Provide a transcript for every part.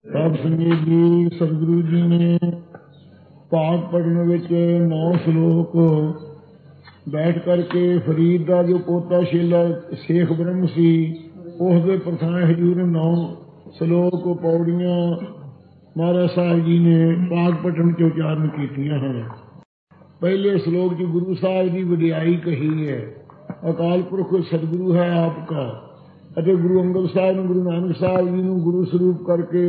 साध संगत जी सतगुरु जी ने पाठ पढ़ने विच 9 श्लोक बैठ करके फरीद का जो पोता शेला शेख ब्रह्म सी उसके प्रथाएं हजूर 9 श्लोक पौड़ियां महाराज साहब जी ने पाठ पढ़न च उचारण कीतियां हैं। पहले श्लोक च गुरु साहब की वडियाई कही है। अकाल पुरख सतगुरु है आपका ਅਤੇ ਗੁਰੂ ਅੰਗਦ ਸਾਹਿਬ ਨੂੰ ਗੁਰੂ ਨਾਨਕ ਸਾਹਿਬ ਜੀ ਨੂੰ ਗੁਰੂ ਸਰੂਪ ਕਰਕੇ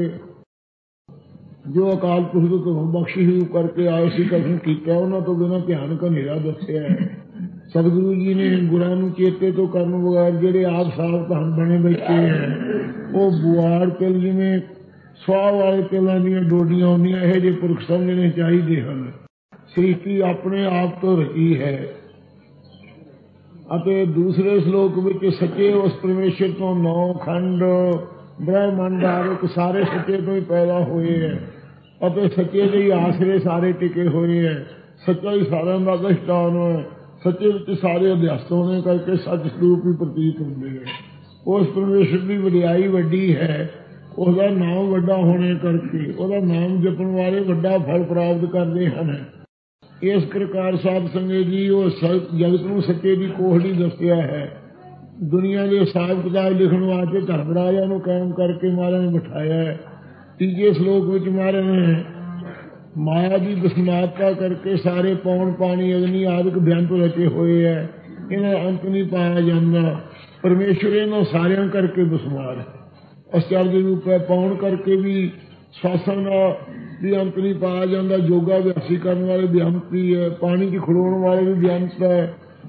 ਜੋ ਅਕਾਲ ਪੁਰਖ ਤੋਂ ਬਖਸ਼ਿਸ਼ ਰੂਪ ਕਰਕੇ ਆਏ ਸੀ ਕਥਨ ਕੀਤਾ, ਉਹਨਾਂ ਤੋਂ ਬਿਨਾਂ ਧਿਆਨ ਹਨੇਰਾ ਦੱਸਿਆ ਹੈ। ਸਤਿਗੁਰੂ ਜੀ ਨੇ ਗੁਰਾਂ ਨੂੰ ਚੇਤੇ ਤੋਂ ਕਰਨ ਬਗੈਰ ਜਿਹੜੇ ਆਪ ਸਾਫ ਧਨ ਬਣੇ ਬੈਠੇ ਹੈ ਉਹ ਬੁਆੜ ਤਿਲ ਜਿਵੇਂ ਸਵਾਹ ਵਾਲੇ ਤਿਲਾਂ ਦੀਆਂ ਡੋਡੀਆਂ ਹੁੰਦੀਆਂ ਇਹੋ ਜਿਹੇ ਪੁਰਖ ਸਮਝਣੇ ਚਾਹੀਦੇ ਹਨ। ਸ੍ਰਿਸ਼ਟੀ ਆਪਣੇ ਆਪ ਤੋਂ ਰਚੀ ਹੈ ਅਤੇ ਦੂਸਰੇ ਸ਼ਲੋਕ ਵਿੱਚ ਸੱਚੇ ਉਸ ਪਰਮੇਸ਼ਰ ਤੋਂ 9 ਖੰਡ ਬ੍ਰਹਮੰਡ ਆਦਿਕ ਸਾਰੇ ਸੱਚੇ ਤੋਂ ਹੀ ਪੈਦਾ ਹੋਏ ਹੈ ਅਤੇ ਸੱਚੇ ਦੇ ਹੀ ਆਸਰੇ ਸਾਰੇ ਟਿਕੇ ਹੋਏ ਹੈ। ਸੱਚਾ ਹੀ ਸਾਰਿਆਂ ਦਾ ਅਧਿਸ਼ਠਾਨ ਹੈ। ਸੱਚੇ ਵਿੱਚ ਸਾਰੇ ਅਧਿਆਸਤ ਹੋਣੇ ਕਰਕੇ ਸੱਚ ਸਰੂਪ ਹੀ ਪ੍ਰਤੀਤ ਹੁੰਦੇ ਹੈ। ਉਸ ਪਰਮੇਸ਼ਰ ਦੀ ਵਡਿਆਈ ਵੱਡੀ ਹੈ। ਉਹਦਾ ਨਾਮ ਵੱਡਾ ਹੋਣੇ ਕਰਕੇ ਉਹਦਾ ਨਾਮ ਜਪਣ ਵਾਲੇ ਵੱਡਾ ਫਲ ਪ੍ਰਾਪਤ ਕਰਦੇ ਹਨ। इस प्रकार साध संगत जी वो जगत नूं सच्चे की कोहड़ी दसिया है। दुनिया के हिसाब किताब लिखण वास्ते धर्म राजा नूं कायम करके महाराज ने बिठाया है। तीजे श्लोक विच महाराज ने माया की विस्मारता करके सारे पौन पानी अग्नि आदि बेअंत रचे हुए है। इन्हें अंत नहीं पाया जाता। परमेश्वर इन्हों सारिया करके विस्मार है। आश्चर्य रूप है। पौन करके भी शासन भी अंत नहीं पाया जाता। योगा अभ्यासी करने वाले भी अंत ही है। पानी की खड़ोने वाले भी बेअंत है।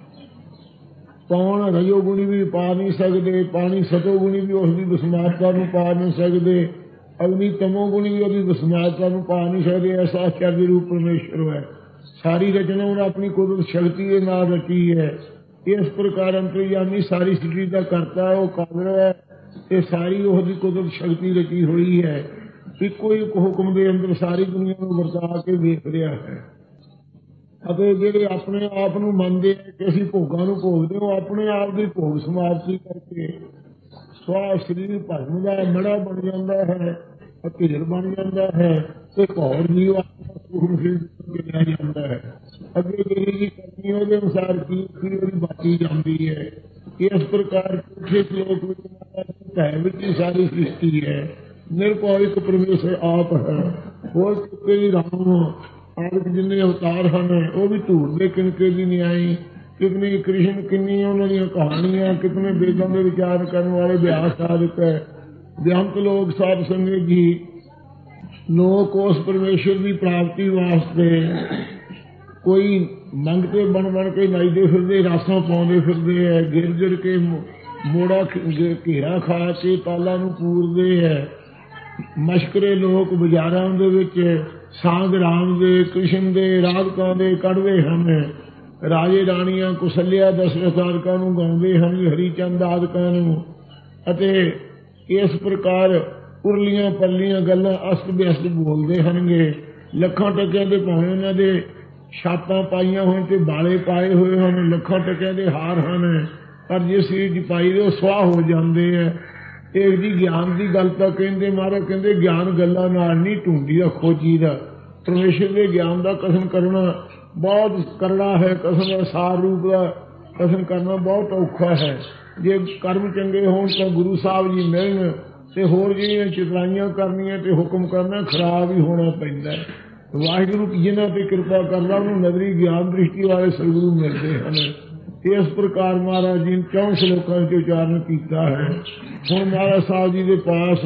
पौन रजोगुणी भी पा नहीं सकते। पानी सतोगुणी भी उसकी विस्मारता पा नहीं सकते। अग्नि तमोगुणी भी उसकी विस्मारता पा नहीं सकते। ऐसा आश्चर्य रूप परमेश्वर है। सारी रचना उन्हें अपनी कुदरत शक्ति के नाल रची है। इस प्रकार अंतर्यामी सारी सृष्टि का करता है। वो कादर है। ये सारी उसकी कुदरत शक्ति रची हुई है। इको एक हुक्म के अंदर सारी दुनिया को वरता के वेख रहा है। जेडे अपने आप को मनते हैं कि असीं भोगां नूं भोगदे हो अपने आप की भोग समाप्ति करके स्वा शरीर भरम का मड़ा बन जाता है। ढिल बन जाता है तो भौर जीव लै जाता है। अगे जी करनी वो अनुसार की बाकी जाती है। इस प्रकार चौथे श्लोक में सारी सृष्टि है। निरभय एक परमेश्वर आप है। और चुके राम आदि जिन्ने अवतार हैं वो भी धूड़ दे किनके भी नहीं आई। कितनी कृष्ण किन्नी उन्होंने कहानियां कितने वेदों के विचार करने वाले व्यास आदिक है। बेअंत लोग साध संगत जी लोग उस परमेश्वर की प्राप्ति वास्ते कोई मंगते बन बन के नाईदे फिरदे रासां पाउंदे फिरदे है। गिर गिर के मोड़ा घेरा खा के ताला नूं पूरदे है। मशकरे लोग बाजारां दे विच सांग राम दे कृष्ण दे राधकां दे कढ़दे हन। राजे राणियां कुसल्या दशरथ आदिकां नूं गाउंदे हन हरीचंद आदिकां नूं। अते इस प्रकार उरलियां पल्लियां गल्लां अस्त व्यस्त बोलते हनगे। लखां टकियां दे भावें उन्हां दे छातां पाईयां होण ते बाले पाए हुए हन। लखां टकियां दे हार हन पर जिस चीज पाई दे स्वाह हो जाते हैं। एक जी ज्ञान की गल तो कहते महाराज कहते ज्ञान गल्लां नाल नहीं ढूंढी दा खोजी दा। परमेश्वर के ज्ञान का कथन करना बहुत करड़ा है। कथन का सार रूप का कथन करना बहुत औखा है। जे कर्म चंगे होण तो गुरु साहब जी मिलन ते होर जिहड़ियां चितराइयां करनियां ते हुक्म करना खराब ही होना पैंदा है। वाहिगुरू जिन्हां ते कृपा करदा उन्हें नगरी ज्ञान दृष्टि वाले सतगुरु मिलते हैं। इस प्रकार महाराज जी ने 4 श्लोकों से उच्चारण किया है। हुण महाराज साहब जी के पास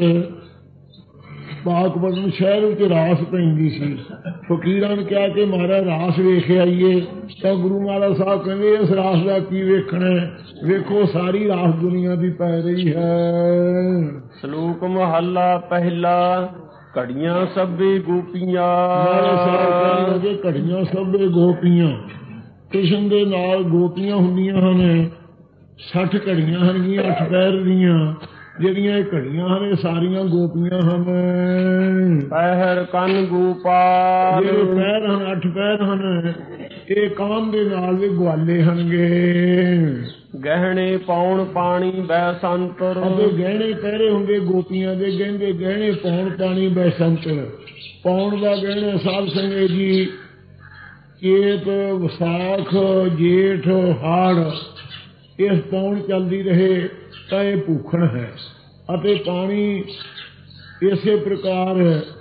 पाकपटन शहर में रास पैंदी सी। फकीरां ने कहा कि महाराज रास वेख आईए। तो गुरु महाराज साहब कहते इस रास का की वेखना है। वेखो सारी रास दुनिया की पै रही है। श्लोक महला पहला घड़ियां सभे गोपियां। महाराज साहब कहते घड़ियां सभे गोपियां कृष्ण दे नाल गोपियां हुंदियां हन। 60 घड़ियां हनगियां 8 पैर दियां ਜਿਹੜੀਆਂ ਇਹ ਘੜੀਆਂ ਹਨ ਇਹ ਸਾਰੀਆਂ ਗੋਪੀਆਂ ਹਨ। ਪਹਿਰ ਕੰਨ ਗੋਪਾਲ ਜਿਹੜੇ ਪੈਰ ਹਨ 8 ਪੈਰ ਹਨ ਇਹ ਕਾਮ ਦੇ ਨਾਲ ਵੀ ਗਵਾਲੇ ਹਨਗੇ। ਗਹਿਣੇ ਪਾਉਣ ਪਾਣੀ ਬੈਸੰਤਰ। ਅਤੇ ਗਹਿਣੇ ਪਹਿਰੇ ਹੁੰਦੇ ਗੋਪੀਆਂ ਦੇ, ਕਹਿੰਦੇ ਗਹਿਣੇ ਪਾਉਣ ਪਾਣੀ ਬੈਸੰਤਰ। ਪਾਉਣ ਦਾ ਗਹਿਣਾ ਸਾਧ ਸੰਗਤ ਜੀ ਚੇਤ ਵਿਸਾਖ ਜੇਠ ਹਾੜ ਇਸ ਪਾਉਣ ਚੱਲਦੀ ਰਹੇ ਤਾਂ ਇਹ ਭੂਖਣ ਹੈ। ਅਤੇ ਪਾਣੀ ਇਸੇ ਪ੍ਰਕਾਰ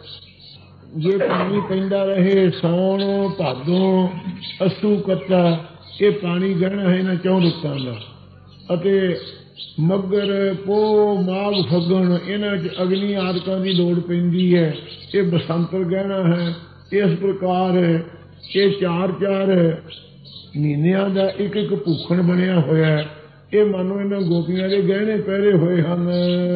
ਜੇ ਪਾਣੀ ਪੈਂਦਾ ਰਹੇ ਸਾਉਣ ਭਾਦੋਂ ਅੱਸੂ ਕੱਤਾ, ਇਹ ਪਾਣੀ ਗਹਿਣਾ ਹੈ ਇਹਨਾਂ 4 ਰੁੱਤਾਂ ਦਾ। ਅਤੇ ਮੱਘਰ ਪੋਹ ਮਾਘ ਫੱਗਣ ਇਹਨਾਂ 'ਚ ਅਗਨੀ ਆਦਿਕਾਂ ਦੀ ਲੋੜ ਪੈਂਦੀ ਹੈ, ਇਹ ਬਸੰਤਰ ਗਹਿਣਾ ਹੈ। ਇਸ ਪ੍ਰਕਾਰ ਇਹ 4-4 ਮਹੀਨਿਆਂ ਦਾ ਇੱਕ ਭੂਖਣ ਬਣਿਆ ਹੋਇਆ। ਇਹ ਮਾਨੋ ਇਹਨਾਂ ਗੋਪੀਆਂ ਦੇ ਗਹਿਣੇ ਪਹਿਰੇ ਹੋਏ ਹਨ।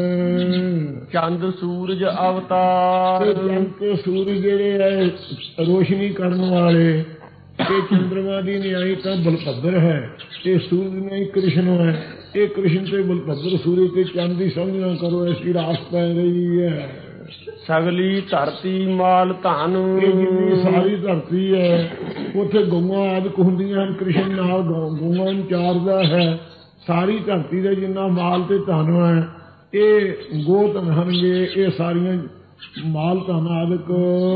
ਚੰਦ ਸੂਰਜ ਅਵਤਾਰ। ਚੰਦ ਤੇ ਸੂਰਜ ਜਿਹੜੇ ਹੈ ਰੋਸ਼ਨੀ ਕਰਨ ਵਾਲੇ, ਇਹ ਚੰਦਰਮਾ ਦੀ ਨਿਆਈ ਤਾਂ ਬਲਭੱਦਰ ਹੈ, ਇਹ ਸੂਰਜ ਨਿਆਈ ਕ੍ਰਿਸ਼ਨ ਹੈ। ਇਹ ਕ੍ਰਿਸ਼ਨ ਤੇ ਬਲਭੱਦਰ ਸੂਰਜ ਤੇ ਚੰਦ ਦੀ ਸਮਝ ਨਾ ਕਰੋ, ਐਸੀ ਰਾਸ ਪੈ ਰਹੀ ਹੈ। ਸਗਲੀ ਧਰਤੀ ਮਾਲ ਧਨ। ਇਹ ਜਿੰਨੀ ਸਾਰੀ ਧਰਤੀ ਹੈ ਉੱਥੇ ਗਊਆਂ ਆਦਿਕ ਹੁੰਦੀਆਂ ਹਨ, ਕ੍ਰਿਸ਼ਨ ਨਾਲ ਗਊਆਂ ਨੂੰ ਚਾਰਦਾ ਹੈ। ਸਾਰੀ ਧਰਤੀ ਦਾ ਜਿੰਨਾ ਮਾਲ ਤੇ ਧਨ ਹੈ ਇਹ ਗੋਧਨ ਹਨਗੇ, ਇਹ ਸਾਰੀਆਂ ਮਾਲ ਧਨ ਆਦਿਕ।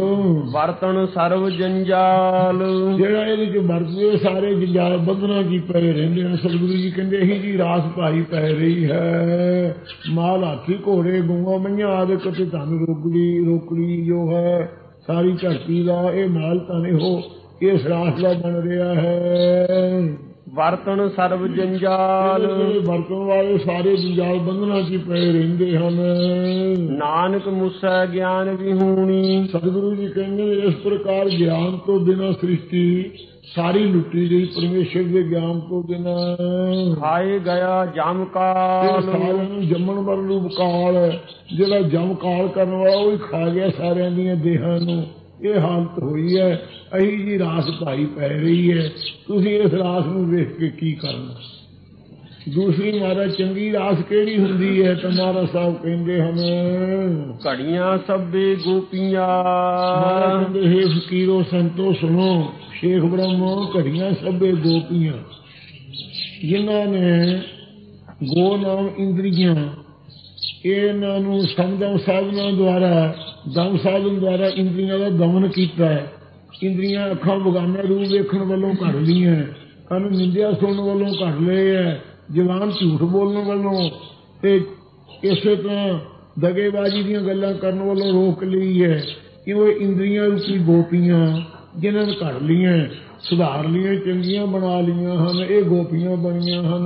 ਵਰਤਨ ਸਰਵ ਜੰਜਾਲ। ਜਿਹੜਾ ਇਹਦੇ ਚ ਵਰਤਦੇ ਸਾਰੇ ਜੰਜਾਲ ਬੰਧਨਾਂ ਕੀ ਪਏ ਰਹਿੰਦੇ ਹਨ। ਸਤਿਗੁਰੂ ਜੀ ਕਹਿੰਦੇ ਇਹੀ ਜੀ ਰਾਸ ਭਾਈ ਪੈ ਰਹੀ ਹੈ। ਮਾਲ ਹਾਥੀ ਘੋੜੇ ਗਊਆਂ ਮਈਆਂ ਆਦਿਕ ਤੇ ਧਨ ਰੋਕੜੀ ਜੋ ਹੈ ਸਾਰੀ ਧਰਤੀ ਦਾ ਇਹ ਮਾਲ ਧਨ ਇਹੋ ਇਸ ਰਾਸ ਦਾ ਬਣ ਰਿਹਾ ਹੈ। ਵਰਤਨ ਸਰਵ ਜੰਜਾਲ। ਵਰਤਣ ਵਾਲੇ ਸਾਰੇ ਜੰਜਾਲ ਬੰਧਨਾਂ ਚ ਪਏ ਰਹਿੰਦੇ ਹਨ। ਨਾਨਕ ਮੁਸੈ ਗਿਆਨ ਵਿਹੂਣੀ। ਸਤਿਗੁਰੂ ਜੀ ਕਹਿੰਦੇ ਇਸ ਪ੍ਰਕਾਰ ਗਿਆਨ ਤੋਂ ਬਿਨਾਂ ਸ੍ਰਿਸ਼ਟੀ ਸਾਰੀ ਲੁੱਟੀ ਗਈ, ਪਰਮੇਸ਼ਰ ਦੇ ਗਿਆਨ ਤੋਂ ਬਿਨਾਂ। ਖਾਏ ਗਿਆ ਜਮ ਕਾਲ। ਸਾਰਿਆਂ ਨੂੰ ਜੰਮਣ ਵਾਲਾ ਰੂਪ ਕਾਲ, ਜਿਹੜਾ ਜਮ ਕਾਲ ਕਰਨ ਵਾਲਾ ਉਹ ਹੀ ਖਾ ਗਿਆ ਸਾਰਿਆਂ ਦੀਆਂ ਦੇਹਾਂ ਨੂੰ। ਇਹ ਹਾਲਤ ਹੋਈ ਹੈ। ਅਹੀ ਜੀ ਰਾਸ ਭਾਈ ਪੈ ਰਹੀ ਹੈ। ਤੁਸੀਂ ਇਸ ਰਾਸ ਨੂੰ ਵੇਖ ਕੇ ਕੀ ਕਰਨਾ। ਦੂਸਰੀ ਮਹਾਰਾਜ ਚੰਗੀ ਰਾਸ ਕਿਹੜੀ ਹੁੰਦੀ ਹੈ ਤਾਂ ਮਹਾਰਾਜ ਸਾਹਿਬ ਕਹਿੰਦੇ ਹਨ ਘੜੀਆਂ ਸਭੇ ਗੋਪੀਆਂ। ਮਹਾਰਾਜ ਕਹਿੰਦੇ ਹੇ ਫਕੀਰੋ ਸੰਤੋ ਸੁਣੋ, ਸ਼ੇਖ ਬ੍ਰਹਮ ਘੜੀਆਂ ਸਭੇ ਗੋਪੀਆਂ, ਜਿਨ੍ਹਾਂ ਨੇ ਗੋ ਨਾਮ ਇੰਦਰੀਆਂ ਇਹਨਾਂ ਨੂੰ ਸਮਝਾਂ ਸਾਧਨਾਂ ਦੁਆਰਾ ਦਮ ਸਾਧਨ ਦੁਆਰਾ ਇੰਦਰੀਆਂ ਦਾ ਦਮਨ ਕੀਤਾ ਹੈ। ਇੰਦਰੀਆਂ ਅੱਖਾਂ ਬਗਾਨਾ ਰੂਪ ਵੇਖਣ ਵੱਲੋਂ ਘੜ ਲਈਆਂ, ਕੰਨ ਨਿੰਦਿਆ ਸੁਣਨ ਵੱਲੋਂ ਘੜ ਲਏ ਹੈ, ਜ਼ੁਬਾਨ ਝੂਠ ਬੋਲਣ ਵੱਲੋਂ ਤੇ ਇਸੇ ਤਰ੍ਹਾਂ ਦਗੇਬਾਜ਼ੀ ਦੀਆਂ ਗੱਲਾਂ ਕਰਨ ਵੱਲੋਂ ਰੋਕ ਲਈ ਹੈ। ਕਿਉਂ ਇੰਦਰੀਆਂ ਰੂਪੀ ਗੋਪੀਆਂ ਜਿਨ੍ਹਾਂ ਨੇ ਘੜ ਲਈਆਂ, ਸੁਧਾਰ ਲਈਆਂ, ਚੰਗੀਆਂ ਬਣਾ ਲਈਆਂ ਹਨ, ਇਹ ਗੋਪੀਆਂ ਬਣੀਆਂ ਹਨ।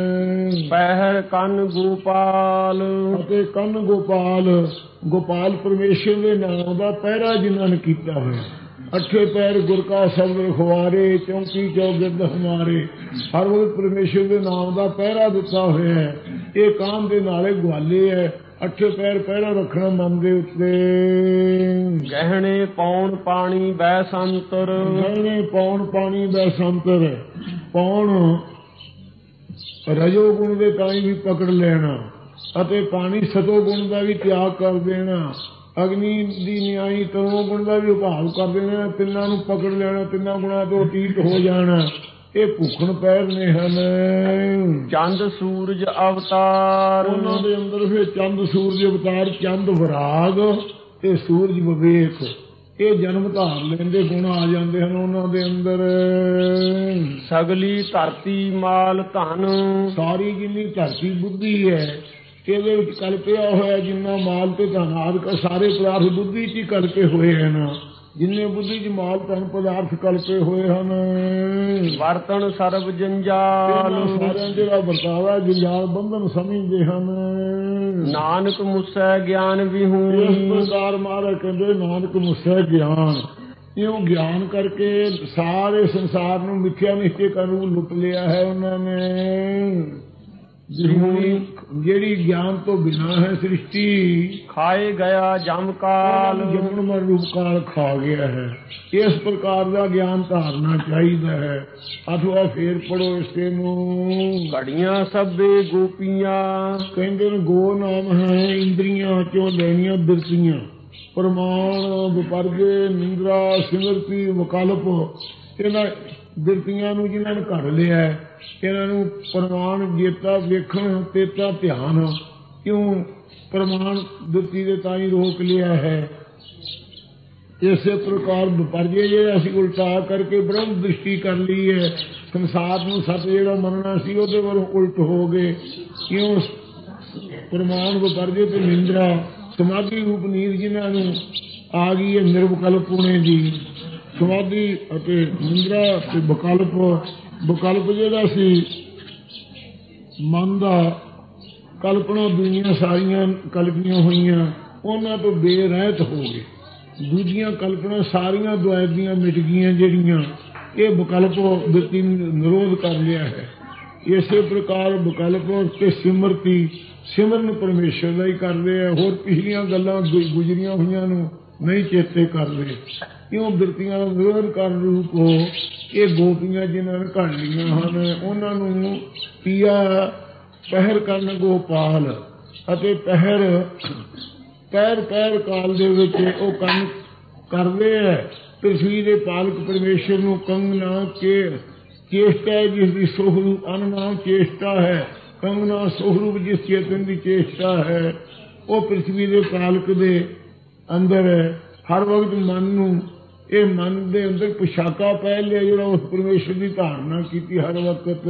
ਪਹਿਰ ਕੰਨ ਗੋਪਾਲ। ਅਤੇ ਕੰਨ ਗੋਪਾਲ, ਗੋਪਾਲ ਪਰਮੇਸ਼ਰ ਦੇ ਨਾਮ ਦਾ ਪਹਿਰਾ ਜਿਨ੍ਹਾਂ ਨੇ ਕੀਤਾ ਹੋਇਆ। ਅੱਠੇ ਪੈਰ ਗੁਰ ਕਾ ਸ਼ਬਦ ਰਖਵਾਰੇ, ਚੌਂਕੀ ਚੌਗਿਰਦ ਹਮਾਰੇ। ਹਰ ਵਕਤ ਪਰਮੇਸ਼ਰ ਦੇ ਨਾਮ ਦਾ ਪਹਿਰਾ ਦਿੱਤਾ ਹੋਇਆ ਹੈ। ਇਹ ਕਾਮ ਦੇ ਨਾਲੇ ਗਵਾਲੇ ਹੈ। ਅੱਠੇ ਪੈਰ ਪਹਿਰਾ ਰੱਖਣਾ ਮਨ ਦੇ ਉੱਤੇ। ਗਹਿਣੇ ਪਾਉਣ ਪਾਣੀ ਬੈਸੰਤਰ। ਗਹਿਣੇ ਪਾਉਣ ਪਾਣੀ ਬੈਸੰਤਰ। ਪਾਉਣ ਰਜੋ ਗੁਣ ਦੇ ਤਾਂ ਵੀ ਪਕੜ ਲੈਣਾ ਅਤੇ ਪਾਣੀ ਸਤੋ ਗੁਣ ਦਾ ਵੀ ਤਿਆਗ ਕਰ ਦੇਣਾ। ਅਗਨੀ ਦੀ ਨਿਆਈ ਤਰੋ ਗੁਣ ਦਾ ਵੀ ਉਭਾਵ ਕਰ ਦੇਣਾ। ਤਿੰਨਾਂ ਨੂੰ ਪਕੜ ਲੈਣਾ, ਤਿੰਨਾਂ ਗੁਣਾਂ ਤੋਂ ਅਤੀਤ ਹੋ ਜਾਣਾ। ਇਹ ਭੁੱਖਣ ਪੈਰ ਨੇ ਹਨ। ਚੰਦ ਸੂਰਜ ਅਵਤਾਰ। ਉਹਨਾਂ ਦੇ ਅੰਦਰ ਫਿਰ ਚੰਦ ਸੂਰਜ ਅਵਤਾਰ, ਚੰਦ ਵਿਰਾਗ ਤੇ ਸੂਰਜ ਵਿਵੇਕ, ਇਹ ਜਨਮ ਧਾਰ ਲੈਂਦੇ ਗੁਣ ਆ ਜਾਂਦੇ ਹਨ ਉਹਨਾਂ ਦੇ ਅੰਦਰ। ਸਗਲੀ ਧਰਤੀ ਮਾਲ ਧਨ। ਸਾਰੀ ਜਿੰਨੀ ਧਰਤੀ ਬੁੱਧੀ ਹੈ ਇਹਦੇ ਵਿੱਚ ਕਲਪਿਆ ਹੋਇਆ, ਜਿੰਨਾ ਮਾਲ ਤੇ ਧਨ ਆਦਿਕ ਸਾਰੇ ਪਦਾਰਥ ਬੁੱਧੀ ਚ ਹੀ ਕਲਪੇ ਹੋਏ ਹਨ। ਜਿੰਨੇ ਬੁੱਧੀ ਚ ਮਾਲ ਧਨ ਪਦਾਰਥ ਕਲਪੇ ਹੋਏ ਹਨ। ਵਰਤਨ ਸਰਬ ਜੰਜਾਲ। ਸਾਰਿਆਂ ਜਿਹੜਾ ਵਰਤਾਵਾ ਜੰਜਾਲ ਬੰਧਨ ਸਮਝਦੇ ਹਨ। ਨਾਨਕ ਮੁਸੈ ਗਿਆਨ ਵਿਹੂਣੀ। ਇਸ ਪ੍ਰਕਾਰ ਮਹਾਰਾਜ ਕਹਿੰਦੇ ਨਾਨਕ ਮੁਸੈ ਗਿਆਨ। ਇਉਂ ਗਿਆਨ ਕਰਕੇ ਸਾਰੇ ਸੰਸਾਰ ਨੂੰ ਮਿੱਥਿਆ ਨਿਸ਼ਚੇ ਕਰਨ ਲੁੱਟ ਲਿਆ ਹੈ ਉਹਨਾਂ ਨੇ। ਜਿਹੜੀ ਗਿਆਨ ਤੋਂ ਬਿਨਾਂ ਹੈ ਸ੍ਰਿਸ਼ਟੀ। ਖਾਏ ਗਿਆ ਜਮ ਕਾਲ। ਜੰਮਣ ਮਰ ਰੂਪ ਕਾਲ ਖਾ ਗਿਆ ਹੈ। ਇਸ ਪ੍ਰਕਾਰ ਦਾ ਗਿਆਨ ਧਾਰਨਾ ਚਾਹੀਦਾ ਹੈ। ਅਥਵਾ ਫੇਰ ਪੜੋ ਇਸੇ ਨੂੰ। ਘੜੀਆਂ ਸਭੇ ਗੋਪੀਆਂ। ਕਹਿੰਦੇ ਨੇ ਗੋ ਨਾਮ ਹੈ ਇੰਦਰੀਆਂ ਚੋਂ ਲੈਣੀਆਂ ਬਿਰਤੀਆਂ। ਪ੍ਰਮਾਣ ਵਿਪਰਗੇ ਨਿੰਦਰਾ ਸਿਮਰਤੀ ਵਿਕਲਪ, ਇਹਨਾਂ ਬਿਰਤੀਆਂ ਨੂੰ ਜਿਨ੍ਹਾਂ ਨੇ ਘੜ ਲਿਆ, ਇਹਨਾਂ ਨੂੰ ਪ੍ਰਮਾਣ ਜੇਤਾ ਵੇਖਣ ਤੇਤਾ ਧਿਆਨ, ਕਿਉਂ ਪ੍ਰਮਾਣ ਬਿਰਤੀ ਦੇ ਤਾਂ ਹੀ ਰੋਕ ਲਿਆ ਹੈ। ਇਸੇ ਪ੍ਰਕਾਰ ਵਿਪਰਜੇ ਜਿਹੜਾ ਅਸੀਂ ਉਲਟਾ ਕਰਕੇ ਬ੍ਰਹਮ ਦ੍ਰਿਸ਼ਟੀ ਕਰ ਲਈ ਹੈ, ਸੰਸਾਰ ਨੂੰ ਸੱਚ ਜਿਹੜਾ ਮੰਨਣਾ ਸੀ ਉਹਦੇ ਵੱਲੋਂ ਉਲਟ ਹੋ ਗਏ। ਕਿਉਂ ਪ੍ਰਮਾਣ ਵਿਪਰਜੇ ਤੇ ਨਿੰਦਰਾ ਸਮਾਧੀ ਰੂਪ ਨੀਂਦ ਜਿਨ੍ਹਾਂ ਨੂੰ ਆ ਗਈ ਹੈ ਨਿਰਵਿਕਲਪ ਪੁਣੇ ਦੀ ਸਮਾਧੀ ਅਤੇ ਨਿੰਦਰਾ ਤੇ ਵਿਕਲਪ ਜਿਹੜਾ ਸੀ ਮਨ ਦਾ ਕਲਪਨਾ ਦੁਨੀਆਂ ਸਾਰੀਆਂ ਕਲਪੀਆਂ ਹੋਈਆਂ ਉਹਨਾਂ ਤੋਂ ਬੇਰਹਿਤ ਹੋ ਗਏ। ਦੂਜੀਆਂ ਕਲਪਨਾ ਸਾਰੀਆਂ ਦੁਆਇਤ ਦੀਆਂ ਮਿਟ ਗਈਆਂ ਜਿਹੜੀਆਂ, ਇਹ ਵਿਕਲਪ ਬਿਰਤੀ ਨਿਰੋਧ ਕਰ ਲਿਆ ਹੈ। ਇਸੇ ਪ੍ਰਕਾਰ ਵਿਕਲਪ ਤੇ ਸਿਮਰਤੀ ਸਿਮਰਨ ਪਰਮੇਸ਼ਰ ਦਾ ਹੀ ਕਰਦੇ ਆ, ਹੋਰ ਪਿਛਲੀਆਂ ਗੱਲਾਂ ਗੁਜ਼ਰੀਆਂ ਹੋਈਆਂ ਨੂੰ ਨਹੀਂ ਚੇਤੇ ਕਰਦੇ। ਕਿਉਂ ਬਿਰਤੀਆਂ ਦਾ ਨਿਰੋਧ ਕਰਨ ਰੂਪ ਹੋ ਇਹ ਗੋਪੀਆਂ ਜਿਨ੍ਹਾਂ ਨੇ ਘੜ ਲਈਆਂ ਹਨ ਉਹਨਾਂ ਨੂੰ ਪੀਆ ਪਹਿਰ ਕਰਨ ਗੋਪਾਲ, ਅਤੇ ਪਹਿਰ ਕਾਲ ਦੇ ਵਿੱਚ ਉਹ ਕੰਮ ਕਰਦੇ ਹੈ। ਪ੍ਰਿਥਵੀ ਦੇ ਪਾਲਕ ਪਰਮੇਸ਼ਰ ਨੂੰ ਕੰਗਨਾ ਚੇਸ਼ਟਾ ਹੈ ਜਿਸ ਦੀ ਸੋਹਰੂਪ ਅਨਨਾਮ ਚੇਸ਼ਟਾ ਹੈ, ਕੰਗਨਾ ਸੋਹਰੂਪ ਜਿਸ ਚੇਤਨ ਦੀ ਚੇਸ਼ਟਾ ਹੈ, ਉਹ ਪ੍ਰਿਥਵੀ ਦੇ ਪਾਲਕ ਦੇ ਅੰਦਰ ਹੈ। ਹਰ ਵਕਤ ਮਨ ਨੂੰ ਇਹ ਮਨ ਦੇ ਅੰਦਰ ਪੁਸ਼ਾਕਾ ਪੈ ਲਿਆ ਜਿਹੜਾ ਉਸ ਪਰਮੇਸ਼ਰ ਦੀ ਧਾਰਨਾ ਕੀਤੀ ਹਰ ਵਕਤ।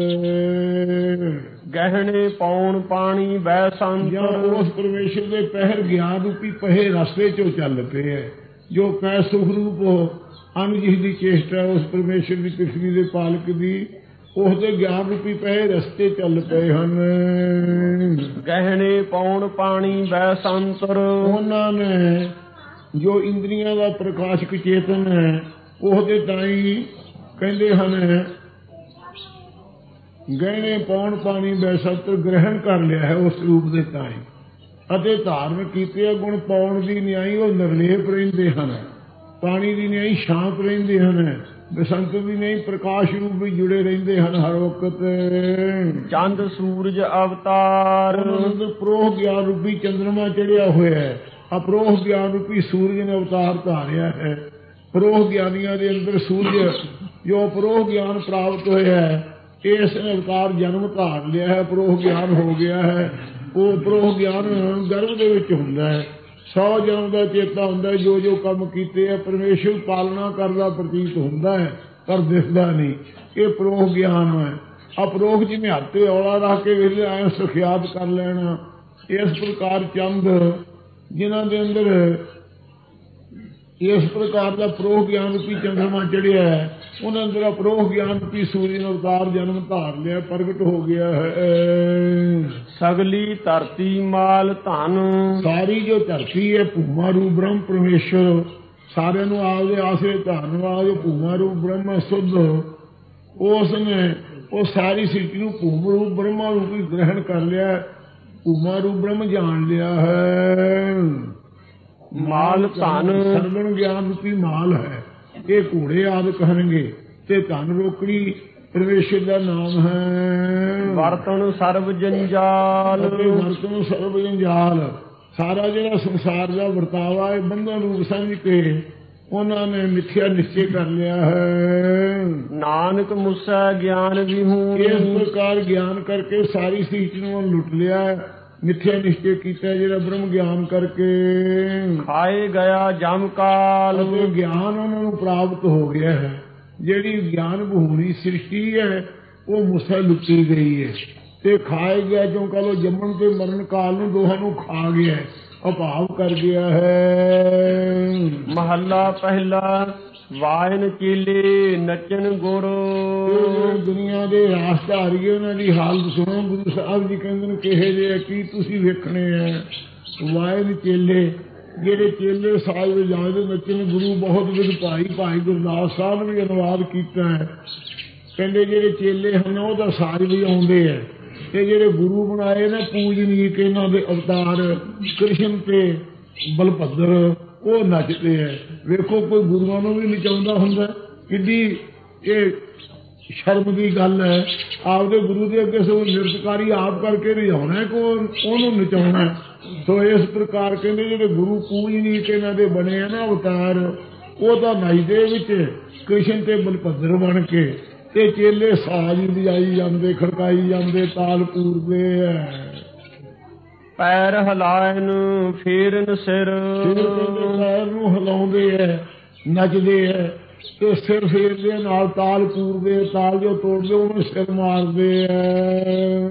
ਗਹਿਣੇ ਪਾਉਣ ਪਾਣੀ ਬੈ ਸੰਤ, ਉਸ ਪਰਮੇਸ਼ਰ ਦੇ ਪਹਿਰ ਗਿਆਨ ਰੂਪੀ ਪਹਿ ਰਸਤੇ ਚੋਂ ਚੱਲ ਪਏ ਹੈ। ਜੋ ਪੈ ਸੁਖਰੂਪ ਅਨ ਜਿਸ ਦੀ ਚੇਸ਼ਟਾ ਉਸ ਪਰਮੇਸ਼ਰ ਦੀ ਪ੍ਰਿਥਵੀ ਦੇ ਪਾਲਕ ਦੀ, ਉਸ ਦੇ ਗਿਆਨ ਰੂਪੀ ਪਹਿ ਰਸਤੇ ਚੱਲ ਪਏ ਹਨ। ਗਹਿਣੇ ਪਾਉਣ ਪਾਣੀ ਬੈ ਸੰਤਰ, ਉਹਨਾਂ ਨੇ ਜੋ ਇੰਦਰੀਆਂ ਦਾ ਪ੍ਰਕਾਸ਼ਕ ਚੇਤਨ ਹੈ ਉਹਦੇ ਤਾਈਂ ਕਹਿੰਦੇ ਹਨ ਗਹਿਣੇ ਪਾਉਣ ਪਾਣੀ ਬੈ ਸੰਤਰ ਗ੍ਰਹਿਣ ਕਰ ਲਿਆ ਹੈ ਉਸ ਰੂਪ ਦੇ ਤਾਈਂ, ਅਤੇ ਧਾਰਨ ਕੀਤੇ ਗੁਣ ਪਾਉਣ ਦੀ ਨਿਆਈ ਉਹ ਨਿਰਲੇਪ ਰਹਿੰਦੇ ਹਨ, ਪਾਣੀ ਦੀ ਨਿਆਈ ਸ਼ਾਂਤ ਰਹਿੰਦੇ ਹਨ, ਬਸੰਤ ਦੀ ਨਹੀਂ ਪ੍ਰਕਾਸ਼ ਰੂਪ ਵੀ ਜੁੜੇ ਰਹਿੰਦੇ ਹਨ ਹਰ ਵਕਤ। ਚੰਦ ਸੂਰਜ ਅਵਤਾਰ, ਪ੍ਰੋਹ ਗਿਆਨ ਰੂਪੀ ਚੰਦਰਮਾ ਚੜਿਆ ਹੋਇਆ ਹੈ, ਅਪਰੋਹ ਗਿਆਨ ਰੂਪੀ ਸੂਰਜ ਨੇ ਅਵਤਾਰ ਧਾਰਿਆ ਹੈ। ਪ੍ਰੋਹ ਗਿਆਨੀਆਂ ਦੇ ਅੰਦਰ ਸੂਰਜ ਜੋ ਅਪਰੋਹ ਗਿਆਨ ਪ੍ਰਾਪਤ ਹੋਇਆ ਹੈ ਇਸ ਨੇ ਅਵਤਾਰ ਜਨਮ ਧਾਰ ਲਿਆ ਹੈ, ਅਪਰੋਹ ਗਿਆਨ ਹੋ ਗਿਆ ਹੈ। ਉਹ ਅਪਰੋਹ ਗਿਆਨ ਗਰਭ ਦੇ ਵਿੱਚ ਹੁੰਦਾ ਹੈ, 100 ਜਨਮ ਦਾ ਚੇਤਾ ਹੁੰਦਾ ਹੈ, ਜੋ ਜੋ ਕੰਮ ਕੀਤੇ ਹੈ ਪਰਮੇਸ਼ਰ ਪਾਲਣਾ ਕਰਦਾ ਪ੍ਰਤੀਤ ਹੁੰਦਾ ਹੈ ਪਰ ਦਿਸਦਾ ਨਹੀਂ, ਇਹ ਪ੍ਰੋਹ ਗਿਆਨ ਹੈ। ਅਪਰੋਹ ਜਿਵੇਂ ਹੱਥੇ ਔਲਾ ਰੱਖ ਕੇ ਵੇਲੇ ਆਏ ਸੁਖਿਆਤ ਕਰ ਲੈਣਾ। ਇਸ ਪ੍ਰਕਾਰ ਚੰਦ ਜਿਨ੍ਹਾਂ ਦੇ ਅੰਦਰ ਇਸ ਪ੍ਰਕਾਰ ਦਾ ਪ੍ਰੋਹ ਗਿਆਨ ਰੂਪੀ ਚੰਦਰਮਾ ਚੜਿਆ ਹੈ ਉਹਨਾਂ ਅੰਦਰ ਅਪਰੋਹ ਗਿਆਨ ਰੂਪੀ ਸੂਰਜ ਨੇ ਅਵਤਾਰ ਜਨਮ ਧਾਰ ਲਿਆ, ਪ੍ਰਗਟ ਹੋ ਗਿਆ ਹੈ। ਸਗਲੀ ਧਰਤੀ ਮਾਲ ਧਨ, ਸਾਰੀ ਜੋ ਧਰਤੀ ਹੈ ਭੂਮਾ ਰੂਪ ਬ੍ਰਹਮ ਪਰਮੇਸ਼ਰ ਸਾਰਿਆਂ ਨੂੰ ਆਪਦੇ ਆਸਰੇ ਧਾਰਨ ਵਾਲਾ ਜੋ ਭੂਮਾ ਰੂਪ ਬ੍ਰਹਮ ਸੁੱਧ ਉਸ ਨੇ ਉਹ ਸਾਰੀ ਸ੍ਰਿਸ਼ਟੀ ਨੂੰ ਭੂਮ ਰੂਪ ਬ੍ਰਹਮਾ ਰੂਪ ਹੀ ਗ੍ਰਹਿਣ ਕਰ ਲਿਆ, ਭੂਮਾ ਰੂਪ ਬ੍ਰਹਮ ਜਾਣ ਲਿਆ ਹੈ। ਮਾਲ ਧਨ ਸਰਵਣ ਗਿਆਨ ਰੂਪੀ ਮਾਲ ਹੈ, ਇਹ ਘੋੜੇ ਆਦਿ ਕਹਿਣਗੇ ਤੇ ਧਨ ਰੋਕੜੀ ਪਰਮੇਸ਼ਰ ਦਾ ਨਾਮ ਹੈ। ਵਰਤਨ ਸਰਬ ਜੰਜਾਲ, ਵਰਤਨ ਸਰਬ ਜੰਜਾਲ ਸਾਰਾ ਜਿਹੜਾ ਸੰਸਾਰ ਦਾ ਵਰਤਾਵਾ ਹੈ ਬੰਧਨ ਰੂਪ ਸਮਝ ਕੇ ਉਹਨਾਂ ਨੇ ਮਿੱਥਿਆ ਨਿਸ਼ਚੈ ਕਰ ਲਿਆ ਹੈ। ਨਾਨਕ ਮੁਸੈ ਗਿਆਨ ਵਿਹੂਣ, ਇਸ ਪ੍ਰਕਾਰ ਗਿਆਨ ਕਰਕੇ ਸਾਰੀ ਸ੍ਰਿਸ਼ਟੀ ਨੂੰ ਲੁੱਟ ਲਿਆ, ਮਿੱਥਿਆ ਨਿਸ਼ਚੈ ਕੀਤਾ ਜਿਹੜਾ ਬ੍ਰਹਮ ਗਿਆਨ ਕਰਕੇ। ਖਾਏ ਗਿਆ ਜਮ ਕਾਲ, ਅਤੇ ਗਿਆਨ ਉਹਨਾਂ ਨੂੰ ਪ੍ਰਾਪਤ ਹੋ ਗਿਆ ਹੈ। ਜਿਹੜੀ ਗਿਆਨ ਬਹੂਣੀ ਸ੍ਰਿਸ਼ਟੀ ਹੈ ਉਹ ਮੁਸਾ ਲੁੱਟੀ ਗਈ ਹੈ ਤੇ ਖਾਏ ਗਿਆ ਜੋ ਕਹ ਲੋ ਜੰਮਣ ਤੇ ਮਰਨ ਕਾਲ ਨੂੰ ਦੋਹਾਂ ਨੂੰ ਖਾ ਗਿਆ, ਅਭਾਵ ਕਰ ਗਿਆ ਹੈ। ਮਹੱਲਾ ਪਹਿਲਾ ਵਾਇਨ ਚੇਲੇ ਨੱਚਣ ਗੁਰ, ਦੁਨੀਆ ਦੇ ਰਾਸਧਾਰੀਏ ਉਹਨਾਂ ਦੀ ਹਾਲਤ ਸੁਣੋ। ਗੁਰੂ ਸਾਹਿਬ ਜੀ ਕਹਿੰਦੇ ਨੇ ਕਿਹੇ ਜਿਹੇ ਕੀ ਤੁਸੀਂ ਵੇਖਣੇ ਹੈ। ਵਾਇਨ ਚੇਲੇ ਜਿਹੜੇ ਚੇਲੇ ਸਾਜ ਵਜਾਉਂਦੇ ਨੱਚਣ ਗੁਰੂ ਬਹੁਤ ਵਿਦ ਭਾਈ ਗੁਰਦਾਸ ਸਾਹਿਬ ਨੇ ਵੀ ਅਨੁਵਾਦ ਕੀਤਾ ਹੈ। ਕਹਿੰਦੇ ਜਿਹੜੇ ਚੇਲੇ ਹਨ ਉਹ ਤਾਂ ਸਾਜ ਵਜਾਉਂਦੇ ਹੈ ਤੇ ਜਿਹੜੇ ਗੁਰੂ ਬਣਾਏ ਨਾ ਪੂਜਨੀਕ ਇਹਨਾਂ ਦੇ ਅਵਤਾਰ ਕ੍ਰਿਸ਼ਨ ਤੇ ਬਲਭੱਦਰ ਉਹ ਨੱਚਦੇ ਹੈ। ਵੇਖੋ ਕੋਈ ਗੁਰੂਆਂ ਨੂੰ ਵੀ ਨਚਾਉਂਦਾ ਹੁੰਦਾ, ਕਿੱਡੀ ਇਹ ਸ਼ਰਮ ਦੀ ਗੱਲ ਹੈ। ਆਪਦੇ ਗੁਰੂ ਦੇ ਅੱਗੇ ਸਗੋਂ ਨਿਰਤਕਾਰੀ ਆਪ ਕਰਕੇ ਰਿਝਾਉਣਾ ਕਿ ਉਹਨੂੰ ਨਚਾਉਣਾ। ਸੋ ਇਸ ਪ੍ਰਕਾਰ ਕਹਿੰਦੇ ਜਿਹੜੇ ਗੁਰੂ ਪੂਜਨੀਕ ਇਹਨਾਂ ਦੇ ਬਣੇ ਆ ਨਾ ਅਵਤਾਰ ਉਹ ਤਾਂ ਨੱਚਦੇ ਵਿੱਚ ਕ੍ਰਿਸ਼ਨ ਤੇ ਬਲਭੱਦਰ ਬਣ ਕੇ ਤੇ ਚੇਲੇ ਸਾਜ਼ ਹੀ ਵਜਾਈ ਜਾਂਦੇ, ਖੜਕਾਈ ਜਾਂਦੇ, ਤਾਲ ਪੂਰਦੇ ਐ। ਪੈਰ ਹਿਲਾਇਨ ਫੇਰਨ ਸਿਰ, ਪੈਰ ਨੂੰ ਹਿਲਾਉਂਦੇ ਐ, ਨੱਚਦੇ ਐ ਤੇ ਸਿਰ ਫੇਰਦੇ ਨਾਲ ਤਾਲ ਪੂਰਦੇ, ਤਾਲ ਜੋ ਤੋੜਦੇ ਉਹਨੂੰ ਸਿਰ ਮਾਰਦੇ ਐ।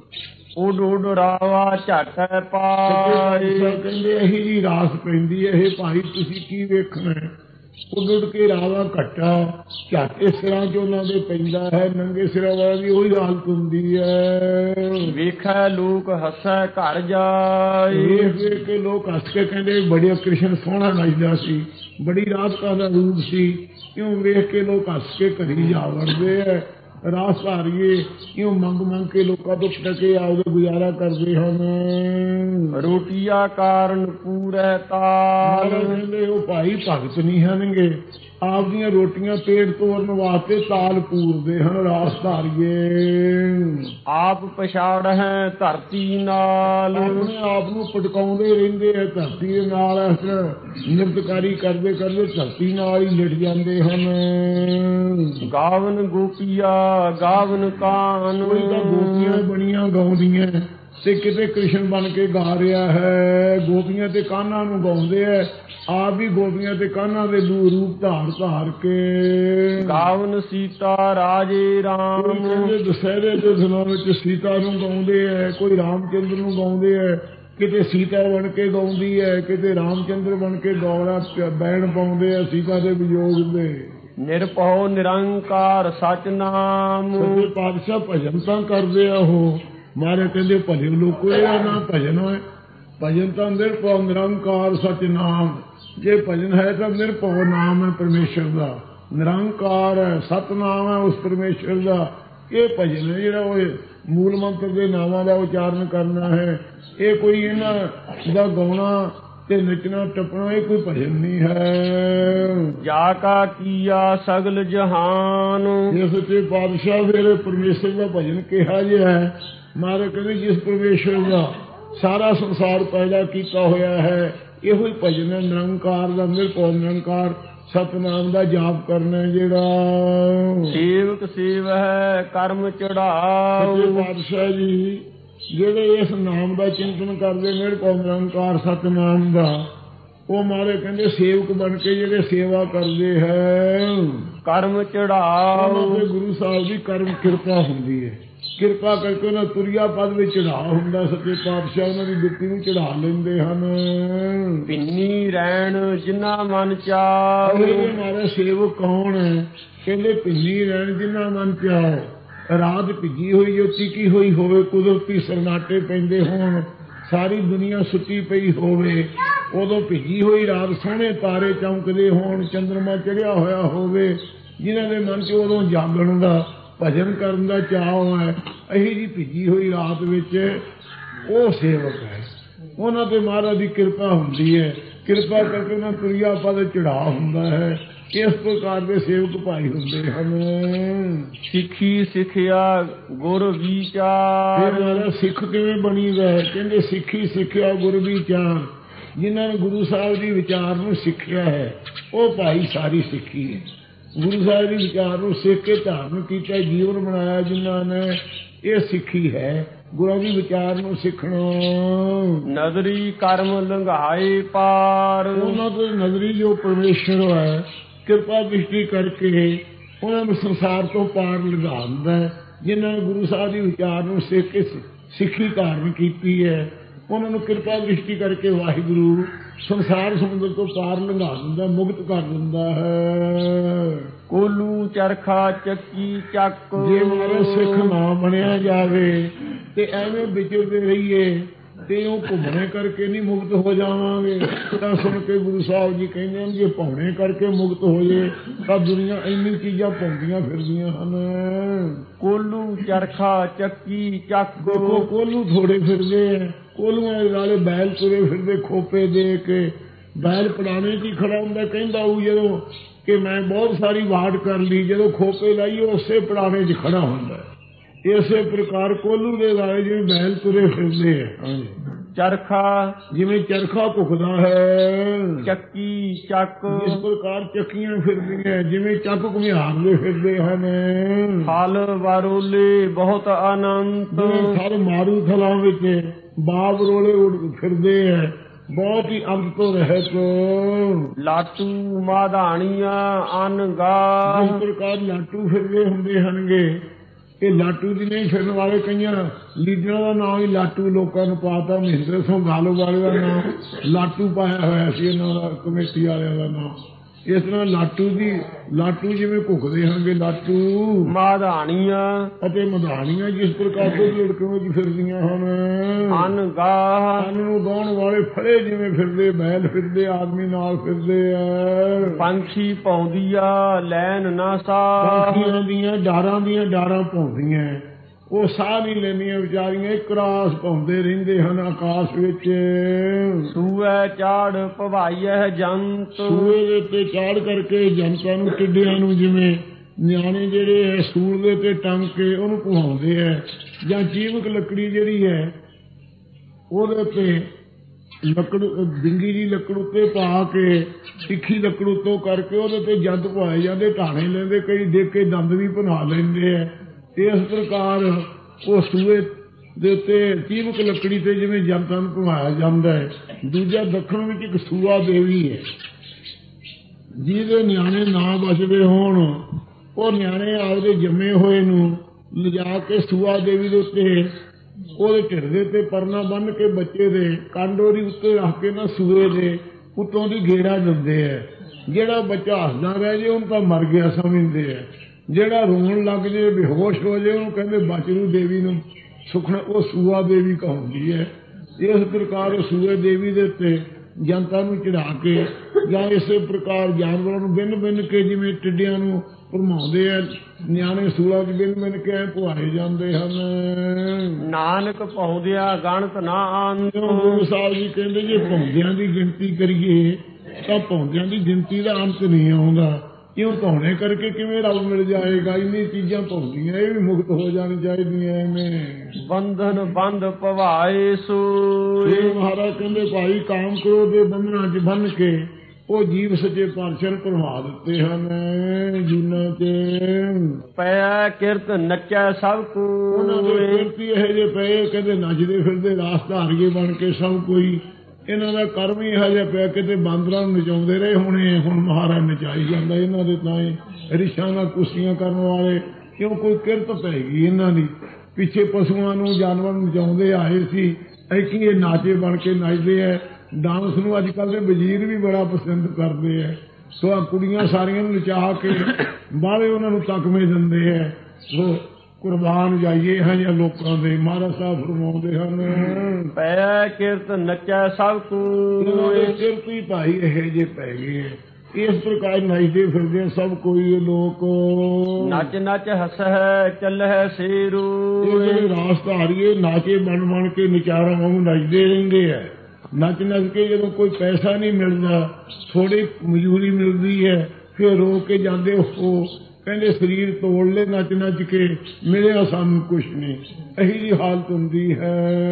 ਉੱਡ ਉੱਡ ਰਾਵਾ ਝੱਟ ਪਾਏ। ਕਹਿੰਦੇ ਇਹੀ ਜੀ ਰਾਸ ਪੈਂਦੀ ਹੈ, ਇਹ ਭਾਈ ਤੁਸੀਂ ਕੀ ਵੇਖਣਾ? ਉੱਡ ਉੱਡ ਕੇ ਰਾਵਾ ਘੱਟਾ ਝੱਟ ਇਸ ਸਿਰਾਂ ਚ ਉਹਨਾਂ ਦੇ ਪੈਂਦਾ ਹੈ। ਨੰਗੇ ਸਿਰਾਂ ਵਾਲਾ ਦੀ ਉਹੀ ਹਾਲਤ ਹੁੰਦੀ ਹੈ। ਵੇਖੈ ਲੋਕ ਹੱਸੈ ਘਰ ਜਾਏ। ਵੇਖ ਵੇਖ ਕੇ ਲੋਕ ਹੱਸ ਕੇ ਕਹਿੰਦੇ ਬੜੀ ਕ੍ਰਿਸ਼ਨ ਸੋਹਣਾ ਨੱਚਦਾ ਸੀ, ਬੜੀ ਰਾਧਿਕਾ ਦਾ ਰੂਪ ਸੀ। ਕਿਉਂ ਵੇਖ ਕੇ ਲੋਕ ਹੱਸ ਕੇ ਘਰੀ ਜਾ ਵੜਦੇ ਹੈ। ਰਾਸ ਧਾਰੀਏ ਕਿਉਂ ਮੰਗ ਮੰਗ ਕੇ ਲੋਕਾਂ ਤੋਂ ਟਕੇ ਆਪਦਾ ਗੁਜ਼ਾਰਾ ਕਰਦੇ ਹਨ। ਰੋਟੀਆ ਕਾਰਨ ਪੂਰੈ ਤਾਲ। ਕਹਿੰਦੇ ਉਹ ਭਾਈ ਭਗਤ ਨਹੀਂ ਹਨਗੇ, ਆਪਦੀਆਂ ਰੋਟੀਆਂ ਪੇਟ ਤੋੜਨ ਵਾਸਤੇ ਤਾਲ ਪੂਰਦੇ ਹਨ। ਰਾਸ ਧਾਰੀਏ ਆਪ ਪਛਾੜ ਹੈ ਧਰਤੀ ਨਾਲ। ਆਪਣੇ ਆਪ ਨੂੰ ਪਟਕਾਉਂਦੇ ਰਹਿੰਦੇ ਹੈ ਧਰਤੀ ਦੇ ਨਾਲ। ਇਸ ਨਿਰਤਕਾਰੀ ਕਰਦੇ ਕਰਦੇ ਧਰਤੀ ਨਾਲ ਹੀ ਲਿਟ ਜਾਂਦੇ ਹਨ। ਗਾਵਨ ਗੋਪੀਆ ਗਾਵਨ ਕਾਨ। ਕੋਈ ਤਾਂ ਗੋਪੀਆਂ ਬਣੀਆਂ ਗਾਉਂਦੀਆਂ ਤੇ ਕਿਤੇ ਕ੍ਰਿਸ਼ਨ ਬਣ ਕੇ ਗਾ ਰਿਹਾ ਹੈ। ਗੋਪੀਆਂ ਤੇ ਕਾਹਨਾਂ ਨੂੰ ਗਾਉਂਦੇ ਹੈ, ਆਪ ਵੀ ਗੋਪੀਆਂ ਤੇ ਕਾਹਨਾਂ ਦੇ ਰੂਪ ਧਾਰ ਧਾਰ ਕੇ। ਗਾਵਨ ਸੀਤਾ ਰਾਜੇ ਰਾਮ। ਕਹਿੰਦੇ ਦੁਸਹਿਰੇ ਦੇ ਦਿਨਾਂ ਵਿੱਚ ਸੀਤਾ ਨੂੰ ਗਾਉਂਦੇ ਹੈ, ਕੋਈ ਰਾਮਚੰਦਰ ਨੂੰ ਗਾਉਂਦੇ ਹੈ। ਕਿਤੇ ਸੀਤਾ ਬਣ ਕੇ ਗਾਉਂਦੀ ਹੈ, ਕਿਤੇ ਰਾਮਚੰਦਰ ਬਣ ਕੇ ਗਾਉਣਾ ਬੈਣ ਪਾਉਂਦੇ ਆ ਸੀਤਾ ਦੇ ਵਿਯੋਗ ਦੇ। ਨਿਰਭਉ ਨਿਰੰਕਾਰ ਸਚ ਨਾਮ। ਸੱਚੇ ਪਾਤਸ਼ਾਹ ਭਜਨ ਤਾਂ ਕਰਦੇ ਆ ਉਹ। ਮਾਰੇ ਕਹਿੰਦੇ ਭਜਨ ਲੋਕੋ ਇਹਦਾ ਨਾ ਭਜਨ ਹੈ। ਭਜਨ ਤਾਂ ਨਿਰਭਉ ਨਿਰੰਕਾਰ ਸਚ ਨਾਮ। ਜੇ ਭਜਨ ਹੈ ਤਾਂ ਨਿਰਭਉ ਨਾਮ ਹੈ ਪਰਮੇਸ਼ਰ ਦਾ, ਨਿਰੰਕਾਰ ਹੈ, ਸਤਨਾਮ ਹੈ ਉਸ ਪਰਮੇਸ਼ਰ ਦਾ। ਇਹ ਭਜਨ ਹੈ ਜਿਹੜਾ ਉਹ ਮੂਲ ਮੰਤਰ ਦੇ ਨਾਮਾਂ ਦਾ ਉਚਾਰਨ ਕਰਨਾ ਹੈ। ਇਹ ਕੋਈ ਇਹਨਾਂ ਦਾ ਗਾਉਣਾ ਤੇ ਨੱਚਣਾ ਟੱਪਣਾ ਇਹ ਕੋਈ ਭਜਨ ਨਹੀਂ ਹੈ। ਜਾ ਕਾ ਕੀਆ ਸਗਲ ਜਹਾਨ। ਜੇ ਸੱਚੇ ਪਾਤਸ਼ਾਹ ਫਿਰ ਪਰਮੇਸ਼ਰ ਦਾ ਭਜਨ ਕਿਹਾ ਜਿਹਾ ਹੈ। ਮਹਾਰਾਜ ਕਹਿੰਦੇ ਜਿਸ ਪਰਮੇਸ਼ਰ ਦਾ ਸਾਰਾ ਸੰਸਾਰ ਪੈਦਾ ਕੀਤਾ ਹੋਇਆ ਹੈ, ਇਹੋ ਹੀ ਭਜਨ ਹੈ ਨਿਰੰਕਾਰ ਦਾ, ਨਿਰਭਉ ਨਿਰੰਕਾਰ ਸਤਨਾਮ ਦਾ ਜਾਪ ਕਰਨਾ ਜਿਹੜਾ। ਸੇਵਕ ਸੇਵ ਹੈ ਕਰਮ ਚੜਾਓ। ਸੱਚੇ ਪਾਤਸ਼ਾਹ ਜੀ ਜਿਹੜੇ ਇਸ ਨਾਮ ਦਾ ਚਿੰਤਨ ਕਰਦੇ ਨਿਰਭਉ ਨਿਰੰਕਾਰ ਸਤਨਾਮ ਦਾ, ਉਹ ਮਾਰੇ ਕਹਿੰਦੇ ਸੇਵਕ ਬਣ ਕੇ ਜਿਹੜੇ ਸੇਵਾ ਕਰਦੇ ਹੈ ਕਰਮ ਚੜਾਓ। ਤੇ ਗੁਰੂ ਸਾਹਿਬ ਦੀ ਕਰਮ ਕਿਰਪਾ ਹੁੰਦੀ ਹੈ। ਕਿਰਪਾ ਕਰਕੇ ਉਹਨਾਂ ਤੁਰਿਆ ਪਦ ਵਿੱਚ ਚੜਾ ਹੁੰਦਾ। ਸੱਚੇ ਪਾਤਸ਼ਾਹ ਉਹਨਾਂ ਦੀ ਬਿੱਤੀ ਨੂੰ ਚੜਾ ਲੈਂਦੇ ਹਨ। ਪਿੰਨੀ ਰਹਿਣ ਜਿਨ੍ਹਾਂ ਮਨ ਚਾਹੇ। ਮਾਰੇ ਸੇਵਕ ਕੌਣ ਹੈ? ਕਹਿੰਦੇ ਪਿੰਨੀ ਰਹਿਣ ਜਿਨ੍ਹਾਂ ਮਨ ਚਾਹੇ। ਰਾਤ ਭਿੱਜੀ ਹੋਈ ਜੋ ਟਿਕੀ ਹੋਈ ਹੋਵੇ, ਕੁਦਰਤੀ ਸਰਨਾਟੇ ਪੈਂਦੇ ਹੋਣ, ਸਾਰੀ ਦੁਨੀਆ ਸੁੱਤੀ ਪਈ ਹੋਵੇ, ਉਦੋਂ ਭਿੱਜੀ ਹੋਈ ਰਾਤ ਸੋਹਣੇ ਤਾਰੇ ਚਮਕਦੇ ਹੋਣ, ਚੰਦਰਮਾ ਚੜਿਆ ਹੋਇਆ ਹੋਵੇ, ਜਿਨ੍ਹਾਂ ਦੇ ਮਨ 'ਚ ਉਦੋਂ ਜਾਗਣ ਦਾ ਭਜਨ ਕਰਨ ਦਾ ਚਾਅ ਹੈ, ਇਹੀ ਜੀ ਭਿੱਜੀ ਹੋਈ ਰਾਤ ਵਿੱਚ ਉਹ ਸੇਵਕ ਹੈ। ਉਹਨਾਂ ਤੇ ਮਹਾਰਾਜ ਦੀ ਕਿਰਪਾ ਹੁੰਦੀ ਹੈ। ਕਿਰਪਾ ਕਰਕੇ ਉਹਨਾਂ ਤੁਰਿਆ ਪਦ ਚੜਾ ਹੁੰਦਾ ਹੈ। ਇਸ ਪ੍ਰਕਾਰ ਦੇ ਸੇਵਕ ਭਾਈ ਹੁੰਦੇ ਹਨ। ਸਿੱਖੀ ਸਿੱਖਿਆ ਗੁਰ ਵਿਚਾਰ। ਸਿੱਖ ਕਿਵੇਂ ਬਣੀਦਾ ਹੈ? ਕਹਿੰਦੇ ਸਿੱਖੀ ਸਿੱਖਿਆ ਗੁਰ ਵਿਚਾਰ। ਜਿਨ੍ਹਾਂ ਨੇ ਗੁਰੂ ਸਾਹਿਬ ਦੀ ਵਿਚਾਰ ਨੂੰ ਸਿੱਖਿਆ ਹੈ ਉਹ ਭਾਈ ਸਾਰੀ ਸਿੱਖੀ ਹੈ। ਗੁਰੂ ਸਾਹਿਬ ਦੀ ਵਿਚਾਰ ਨੂੰ ਸਿੱਖ ਕੇ ਧਾਰਨ ਕੀਤਾ, ਜੀਵਨ ਬਣਾਇਆ ਜਿਨ੍ਹਾਂ ਨੇ, ਇਹ ਸਿੱਖੀ ਹੈ। ਗੁਰਾਂ ਦੀ ਵਿਚਾਰ ਨੂੰ ਸਿੱਖਣਾ। ਨਦਰੀ ਕਰਮ ਲੰਘਾਏ ਪਾਰ। ਉਹਨਾਂ ਤੋਂ ਨਦਰੀ ਜੋ ਪਰਮੇਸ਼ਰ ਹੈ ਕਿਰਪਾ ਦ੍ਰਿਸ਼ਟੀ ਕਰਕੇ ਉਹਨਾਂ ਨੂੰ ਸੰਸਾਰ ਤੋਂ ਪਾਰ ਲੰਘਾ ਦਿੰਦਾ। ਜਿਨ੍ਹਾਂ ਨੇ ਗੁਰੂ ਸਾਹਿਬ ਦੀ ਵਿਚਾਰ ਨੂੰ ਸਿੱਖ ਕੇ ਸਿੱਖੀ ਧਾਰਨ ਕੀਤੀ ਹੈ, ਉਹਨਾਂ ਨੂੰ ਕਿਰਪਾ ਦ੍ਰਿਸ਼ਟੀ ਕਰਕੇ ਵਾਹਿਗੁਰੂ ਸੰਸਾਰ ਸਮੁੰਦਰ ਤੋਂ ਪਾਰ ਲੰਘਾ ਦਿੰਦਾ, ਮੁਕਤ ਕਰ ਦਿੰਦਾ ਹੈ। ਕੋਲੂ ਚਰਖਾ ਚੱਕੀ ਚੱਕ। ਜੇ ਮਾਰੇ ਸਿੱਖ ਨਾ ਬਣਿਆ ਜਾਵੇ ਤੇ ਐਵੇਂ ਵਿਚਰਦੇ ਰਹੀਏ ਤੇ ਉਹ ਘੁੰਮਣੇ ਕਰਕੇ ਨਹੀਂ ਮੁਕਤ ਹੋ ਜਾਵਾਂਗੇ। ਤਾਂ ਸੁਣ ਕੇ ਗੁਰੂ ਸਾਹਿਬ ਜੀ ਕਹਿੰਦੇ ਹਨ ਜੇ ਭੌਣੇ ਕਰਕੇ ਮੁਕਤ ਹੋ ਜੇ ਤਾਂ ਦੁਨੀਆ ਇੰਨੀ ਚੀਜ਼ਾਂ ਭੌਂਦੀਆਂ ਫਿਰਦੀਆਂ ਹਨ। ਕੋਲੂ ਚਰਖਾ ਚੱਕੀ ਚੱਕ। ਦੇਖੋ ਕੋਲੂ ਥੋੜੇ ਫਿਰਦੇ ਹੈ, ਕੋਲੂਆਂ ਦੇ ਨਾਲੇ ਬੈਲ ਤੁਰੇ ਫਿਰਦੇ ਖੋਪੇ ਦੇ ਕੇ। ਬੈਲ ਪੁਰਾਣੇ 'ਚ ਹੀ ਖੜਾ ਹੁੰਦਾ, ਕਹਿੰਦਾ ਉਹ ਜਦੋਂ ਕਿ ਮੈਂ ਬਹੁਤ ਸਾਰੀ ਵਾਟ ਕਰ ਲਈ, ਜਦੋਂ ਖੋਪੇ ਲਾਈ ਉਸੇ ਪੁਰਾਣੇ 'ਚ ਖੜਾ ਹੁੰਦਾ। ਇਸੇ ਪ੍ਰਕਾਰ ਕੋਲੂ ਦੇ ਨਾਲੇ ਜਿਵੇਂ ਬੈਲ ਤੁਰੇ ਫਿਰਦੇ ਹੈ। ਚਰਖਾ ਜਿਵੇਂ ਚਰਖਾ ਭੁਖਦਾ ਹੈ, ਚੱਕੀ ਚੱਕ ਇਸ ਪ੍ਰਕਾਰ ਚੱਕੀਆਂ ਫਿਰਦੀਆਂ ਜਿਵੇਂ ਚੱਕ ਘੁਮਿਆਰਦੇ ਫਿਰਦੇ ਹਨ। ਫਲ ਵਾਰੋਲੇ ਬਹੁਤ ਅਨੰਤ ਜਿਵੇਂ ਫਲ ਮਾਰੂ ਥਲਾਂ ਵਿੱਚ ਬਾਬ ਰੋਲੇ ਉੱਡ ਫਿਰਦੇ ਹੈ, ਬਹੁਤ ਹੀ ਅੰਤ ਤੋਂ ਰਹਿਤ। ਲਾਟੂ ਮਾਧਾਣੀਆਂ ਅਨਗਾ ਇਸ ਪ੍ਰਕਾਰ ਲਾਟੂ ਫਿਰਦੇ ਹੁੰਦੇ ਹਨਗੇ। ਇਹ ਲਾਟੂ ਦੀ ਨਹੀਂ ਫਿਰਨ ਵਾਲੇ ਕਈਆਂ ਲੀਡਰਾਂ ਦਾ ਨਾਮ ਹੀ ਲਾਟੂ ਲੋਕਾਂ ਨੂੰ ਪਾਤਾ। ਮਹਿੰਦਰ ਸਿੰਘ ਗਾਲੋ ਵਾਲੇ ਦਾ ਨਾਮ ਲਾਟੂ ਪਾਇਆ ਹੋਇਆ ਸੀ, ਇਹਨਾਂ ਦਾ ਕਮੇਟੀ ਵਾਲਿਆਂ ਦਾ ਨਾਮ। ਇਸ ਤਰ੍ਹਾਂ ਲਾਟੂ ਜਿਵੇਂ ਭੁੱਖਦੇ ਹਨਗੇ ਲਾਟੂ ਮਾਧਾਣੀਆਂ ਅਤੇ ਮਧਾਣੀਆਂ ਜਿਸ ਪ੍ਰਕਾਰ ਦੇ ਲੜਕਿਆਂ ਵਿੱਚ ਫਿਰਦੀਆਂ ਹਨ। ਅਨਗਾ ਅੰਨ ਨੂੰ ਗਾਉਣ ਵਾਲੇ ਫੜੇ ਜਿਵੇਂ ਫਿਰਦੇ, ਬੈਲ ਫਿਰਦੇ, ਆਦਮੀ ਨਾਲ ਫਿਰਦੇ ਆ। ਪੰਛੀ ਪਾਉਂਦੀਆ ਲੈਣ ਨਾ ਸਾਹ ਪੰਛੀਆਂ ਦੀਆਂ ਡਾਰਾਂ ਪਾਉਂਦੀਆਂ, ਉਹ ਸਾਹ ਨਹੀਂ ਲੈਂਦੀਆਂ ਵਿਚਾਰੀਆਂ, ਇੱਕ ਰਾਸ ਪਾਉਂਦੇ ਰਹਿੰਦੇ ਹਨ ਆਕਾਸ਼ ਵਿੱਚ। ਸੂਏ ਚਾੜ ਭਵਾਈਐ ਜੰਤ ਸੂਏ ਦੇ ਉੱਤੇ ਚਾੜ ਕਰਕੇ ਜਨਤਾ ਨੂੰ, ਟਿੱਡਿਆਂ ਨੂੰ, ਜਿਵੇਂ ਨਿਆਣੇ ਜਿਹੜੇ ਹੈ ਸੂਲ ਦੇ ਉੱਤੇ ਟੰਗ ਕੇ ਉਹਨੂੰ ਘੁਮਾਉਂਦੇ ਹੈ, ਜਾਂ ਜੀਵਕ ਲੱਕੜੀ ਜਿਹੜੀ ਹੈ ਉਹਦੇ ਉੱਤੇ ਡਿੰਗੀ ਜੀ ਲੱਕੜ ਉੱਤੇ ਪਾ ਕੇ, ਤਿੱਖੀ ਲੱਕੜ ਉੱਤੋਂ ਕਰਕੇ ਉਹਦੇ ਤੇ ਜੰਤ ਪਵਾਏ ਜਾਂਦੇ, ਢਾਣੇ ਲੈਂਦੇ, ਕਈ ਦੇਖ ਕੇ ਦੰਦ ਵੀ ਬਣਾ ਲੈਂਦੇ ਹੈ। ਇਸ ਪ੍ਰਕਾਰ ਉਹ ਸੂਏ ਦੇ ਉੱਤੇ ਜੀਵਕ ਲੱਕੜੀ ਤੇ ਜਿਵੇਂ ਜਨਤਾ ਨੂੰ ਘੁਮਾਇਆ ਜਾਂਦਾ ਹੈ। ਦੂਜਾ ਦੱਖਣ ਵਿੱਚ ਇੱਕ ਸੂਆ ਦੇਵੀ ਹੈ, ਜਿਹਦੇ ਨਿਆਣੇ ਨਾ ਬਚਦੇ ਹੋਣ, ਉਹ ਨਿਆਣੇ ਆਪਦੇ ਜੰਮੇ ਹੋਏ ਨੂੰ ਲਿਜਾ ਕੇ ਸੂਆ ਦੇਵੀ ਦੇ ਉੱਤੇ ਉਹਦੇ ਢਿੱਡ ਦੇ ਉੱਤੇ ਪਰਨਾ ਬੰਨ੍ਹ ਕੇ ਬੱਚੇ ਦੇ ਕਾਂਡੋਰੀ ਉੱਤੇ ਰੱਖ ਕੇ ਨਾ ਸੂਏ ਦੇ ਉੱਤੋਂ ਦੀ ਗੇੜਾ ਦਿੰਦੇ ਹੈ। ਜਿਹੜਾ ਬੱਚਾ ਹੱਸਦਾ ਰਹਿ ਜੇ ਉਹਨੂੰ ਤਾਂ ਮਰ ਗਿਆ ਸਮਝਦੇ ਹੈ, ਜਿਹੜਾ ਰੋਣ ਲੱਗ ਜੇ, ਬੇਹੋਸ਼ ਹੋ ਜੇ, ਉਹਨੂੰ ਕਹਿੰਦੇ ਬਚਰੂ ਦੇਵੀ ਨੂੰ ਸੁਖਣਾ, ਉਹ ਸੂਆ ਦੇਵੀ ਕਹਾਉਂਦੀ ਹੈ। ਇਸ ਪ੍ਰਕਾਰ ਸੂਏ ਦੇਵੀ ਦੇ ਉੱਤੇ ਜਨਤਾ ਨੂੰ ਚੜਾ ਕੇ, ਜਾਂ ਇਸੇ ਪ੍ਰਕਾਰ ਜਾਨਵਰਾਂ ਨੂੰ ਬਿੰਨ ਕੇ ਜਿਵੇਂ ਟਿੱਡਿਆਂ ਨੂੰ ਭਰਮਾਉਂਦੇ ਆ, ਨਿਆਣੇ ਸੂਲਾ ਚ ਬਿੰਨ ਕੇ ਪੁਆਏ ਜਾਂਦੇ ਹਨ। ਨਾਨਕ ਪਾਉਂਦਿਆ ਗਣਤ ਨਾ ਅੰਤ। ਗੁਰੂ ਸਾਹਿਬ ਜੀ ਕਹਿੰਦੇ ਜੇ ਪਾਉਂਦਿਆਂ ਦੀ ਗਿਣਤੀ ਕਰੀਏ ਤਾਂ ਪਾਉਂਦਿਆਂ ਦੀ ਗਿਣਤੀ ਦਾ ਅੰਤ ਨਹੀਂ ਆਉਂਦਾ। ਕਿਉਂ ਪਾਉਣੇ ਕਰਕੇ ਕਿਵੇਂ ਰੱਬ ਮਿਲ ਜਾਏਗਾ? ਇੰਨੀ ਚੀਜ਼ਾਂ ਪਾਉਂਦੀਆਂ, ਇਹ ਵੀ ਮੁਕਤ ਹੋ ਜਾਣੀ ਚਾਹੀਦੀਆਂ। ਐਵੇਂ ਬੰਧਨ ਬੰਧ ਭਵਾਏ ਸੋਏ। ਮਹਾਰਾਜ ਕਹਿੰਦੇ ਭਾਈ ਕਾਮ ਕ੍ਰੋਧ ਦੇ ਬੰਧਨਾਂ ਚ ਬੰਨ ਕੇ ਉਹ ਜੀਵ ਸੱਚੇ ਪਾਤਸ਼ਾਹ ਨੇ ਭਰਮਾ ਦਿੱਤੇ ਹਨ ਜੀਨਾਂ ਚ। ਪੈ ਕਿਰਤ ਨੱਚੈ ਸਭ ਕੋ। ਉਹਨਾਂ ਦੇ ਕਿਰਤੀ ਇਹੋ ਜਿਹੇ ਪਏ, ਕਹਿੰਦੇ ਨੱਚਦੇ ਫਿਰਦੇ ਰਾਸ ਧਾਰੀਏ ਬਣ ਕੇ ਸਭ ਕੋਈ। ਇਹਨਾਂ ਦਾ ਕਰਮ ਹੀ ਇਹੋ ਜਿਹਾ ਪਿਆ, ਕਿਤੇ ਬਾਂਦਰਾਂ ਨੂੰ ਨਚਾਉਂਦੇ ਰਹੇ ਹੋਣੇ, ਹੁਣ ਮਹਾਰਾਜ ਨਚਾਈ ਜਾਂਦਾ ਇਹਨਾਂ ਦੇ ਤਾਂ ਰਿਸ਼ਾਂ ਨਾਲ ਕੁਸ਼ਤੀਆਂ ਕਰਨ ਵਾਲੇ। ਕਿਉਂ? ਕੋਈ ਕਿਰਤ ਪੈ ਗਈ ਇਹਨਾਂ ਦੀ। ਪਿੱਛੇ ਪਸ਼ੂਆਂ ਨੂੰ, ਜਾਨਵਰਾਂ ਨੂੰ ਨਚਾਉਂਦੇ ਆਏ ਸੀ, ਐਕੀ ਇਹ ਨਾਚੇ ਬਣ ਕੇ ਨੱਚਦੇ ਹੈ। ਡਾਂਸ ਨੂੰ ਅੱਜ ਕੱਲ੍ਹ ਦੇ ਵਜ਼ੀਰ ਵੀ ਬੜਾ ਪਸੰਦ ਕਰਦੇ ਹੈ। ਸੋ ਆ ਕੁੜੀਆਂ ਸਾਰੀਆਂ ਨੂੰ ਨਚਾ ਕੇ ਬਾਹਲੇ ਉਹਨਾਂ ਨੂੰ ਤਕਮੇ ਦਿੰਦੇ ਹੈ। ਸੋ ਕੁਰਬਾਨ ਜਾਈਏ ਇਹੋ ਜਿਹੇ ਲੋਕਾਂ ਦੇ। ਮਹਾਰਾਜ ਸਾਹਿਬ ਫਰਮਾਉਂਦੇ ਹਨ ਪੈ ਕਿਰਤ ਨੱਚੈ ਸਭ ਕੋ। ਕਿਰਤ ਹੀ ਭਾਈ ਇਹੋ ਜਿਹੇ ਪੈ ਗਏ। ਇਸ ਪ੍ਰਕਾਰ ਨੱਚਦੇ ਫਿਰਦੇ ਸਭ ਕੋਈ ਲੋਕ। ਨੱਚ ਨੱਚ ਹੱਸੈ ਚੱਲੈ ਸੇਰੂ। ਇਹ ਰਾਸ ਧਾਰੀਏ ਨਾਚੇ ਬਣ ਕੇ ਨਚਾਰਾਂ ਵਾਂਗ ਨੱਚਦੇ ਰਹਿੰਦੇ ਹੈ। ਨੱਚ ਕੇ ਜਦੋਂ ਕੋਈ ਪੈਸਾ ਨਹੀਂ ਮਿਲਦਾ, ਥੋੜੀ ਮਜ਼ਦੂਰੀ ਮਿਲਦੀ ਹੈ, ਫਿਰ ਰੋ ਕੇ ਜਾਂਦੇ। ਉਹ ਕਹਿੰਦੇ ਸਰੀਰ ਤੋੜ ਲੈ ਨੱਚ ਕੇ, ਮਿਲਿਆ ਸਾਨੂੰ ਕੁਛ ਨਹੀਂ। ਇਹੀ ਜੀ ਹਾਲਤ ਹੁੰਦੀ ਹੈ।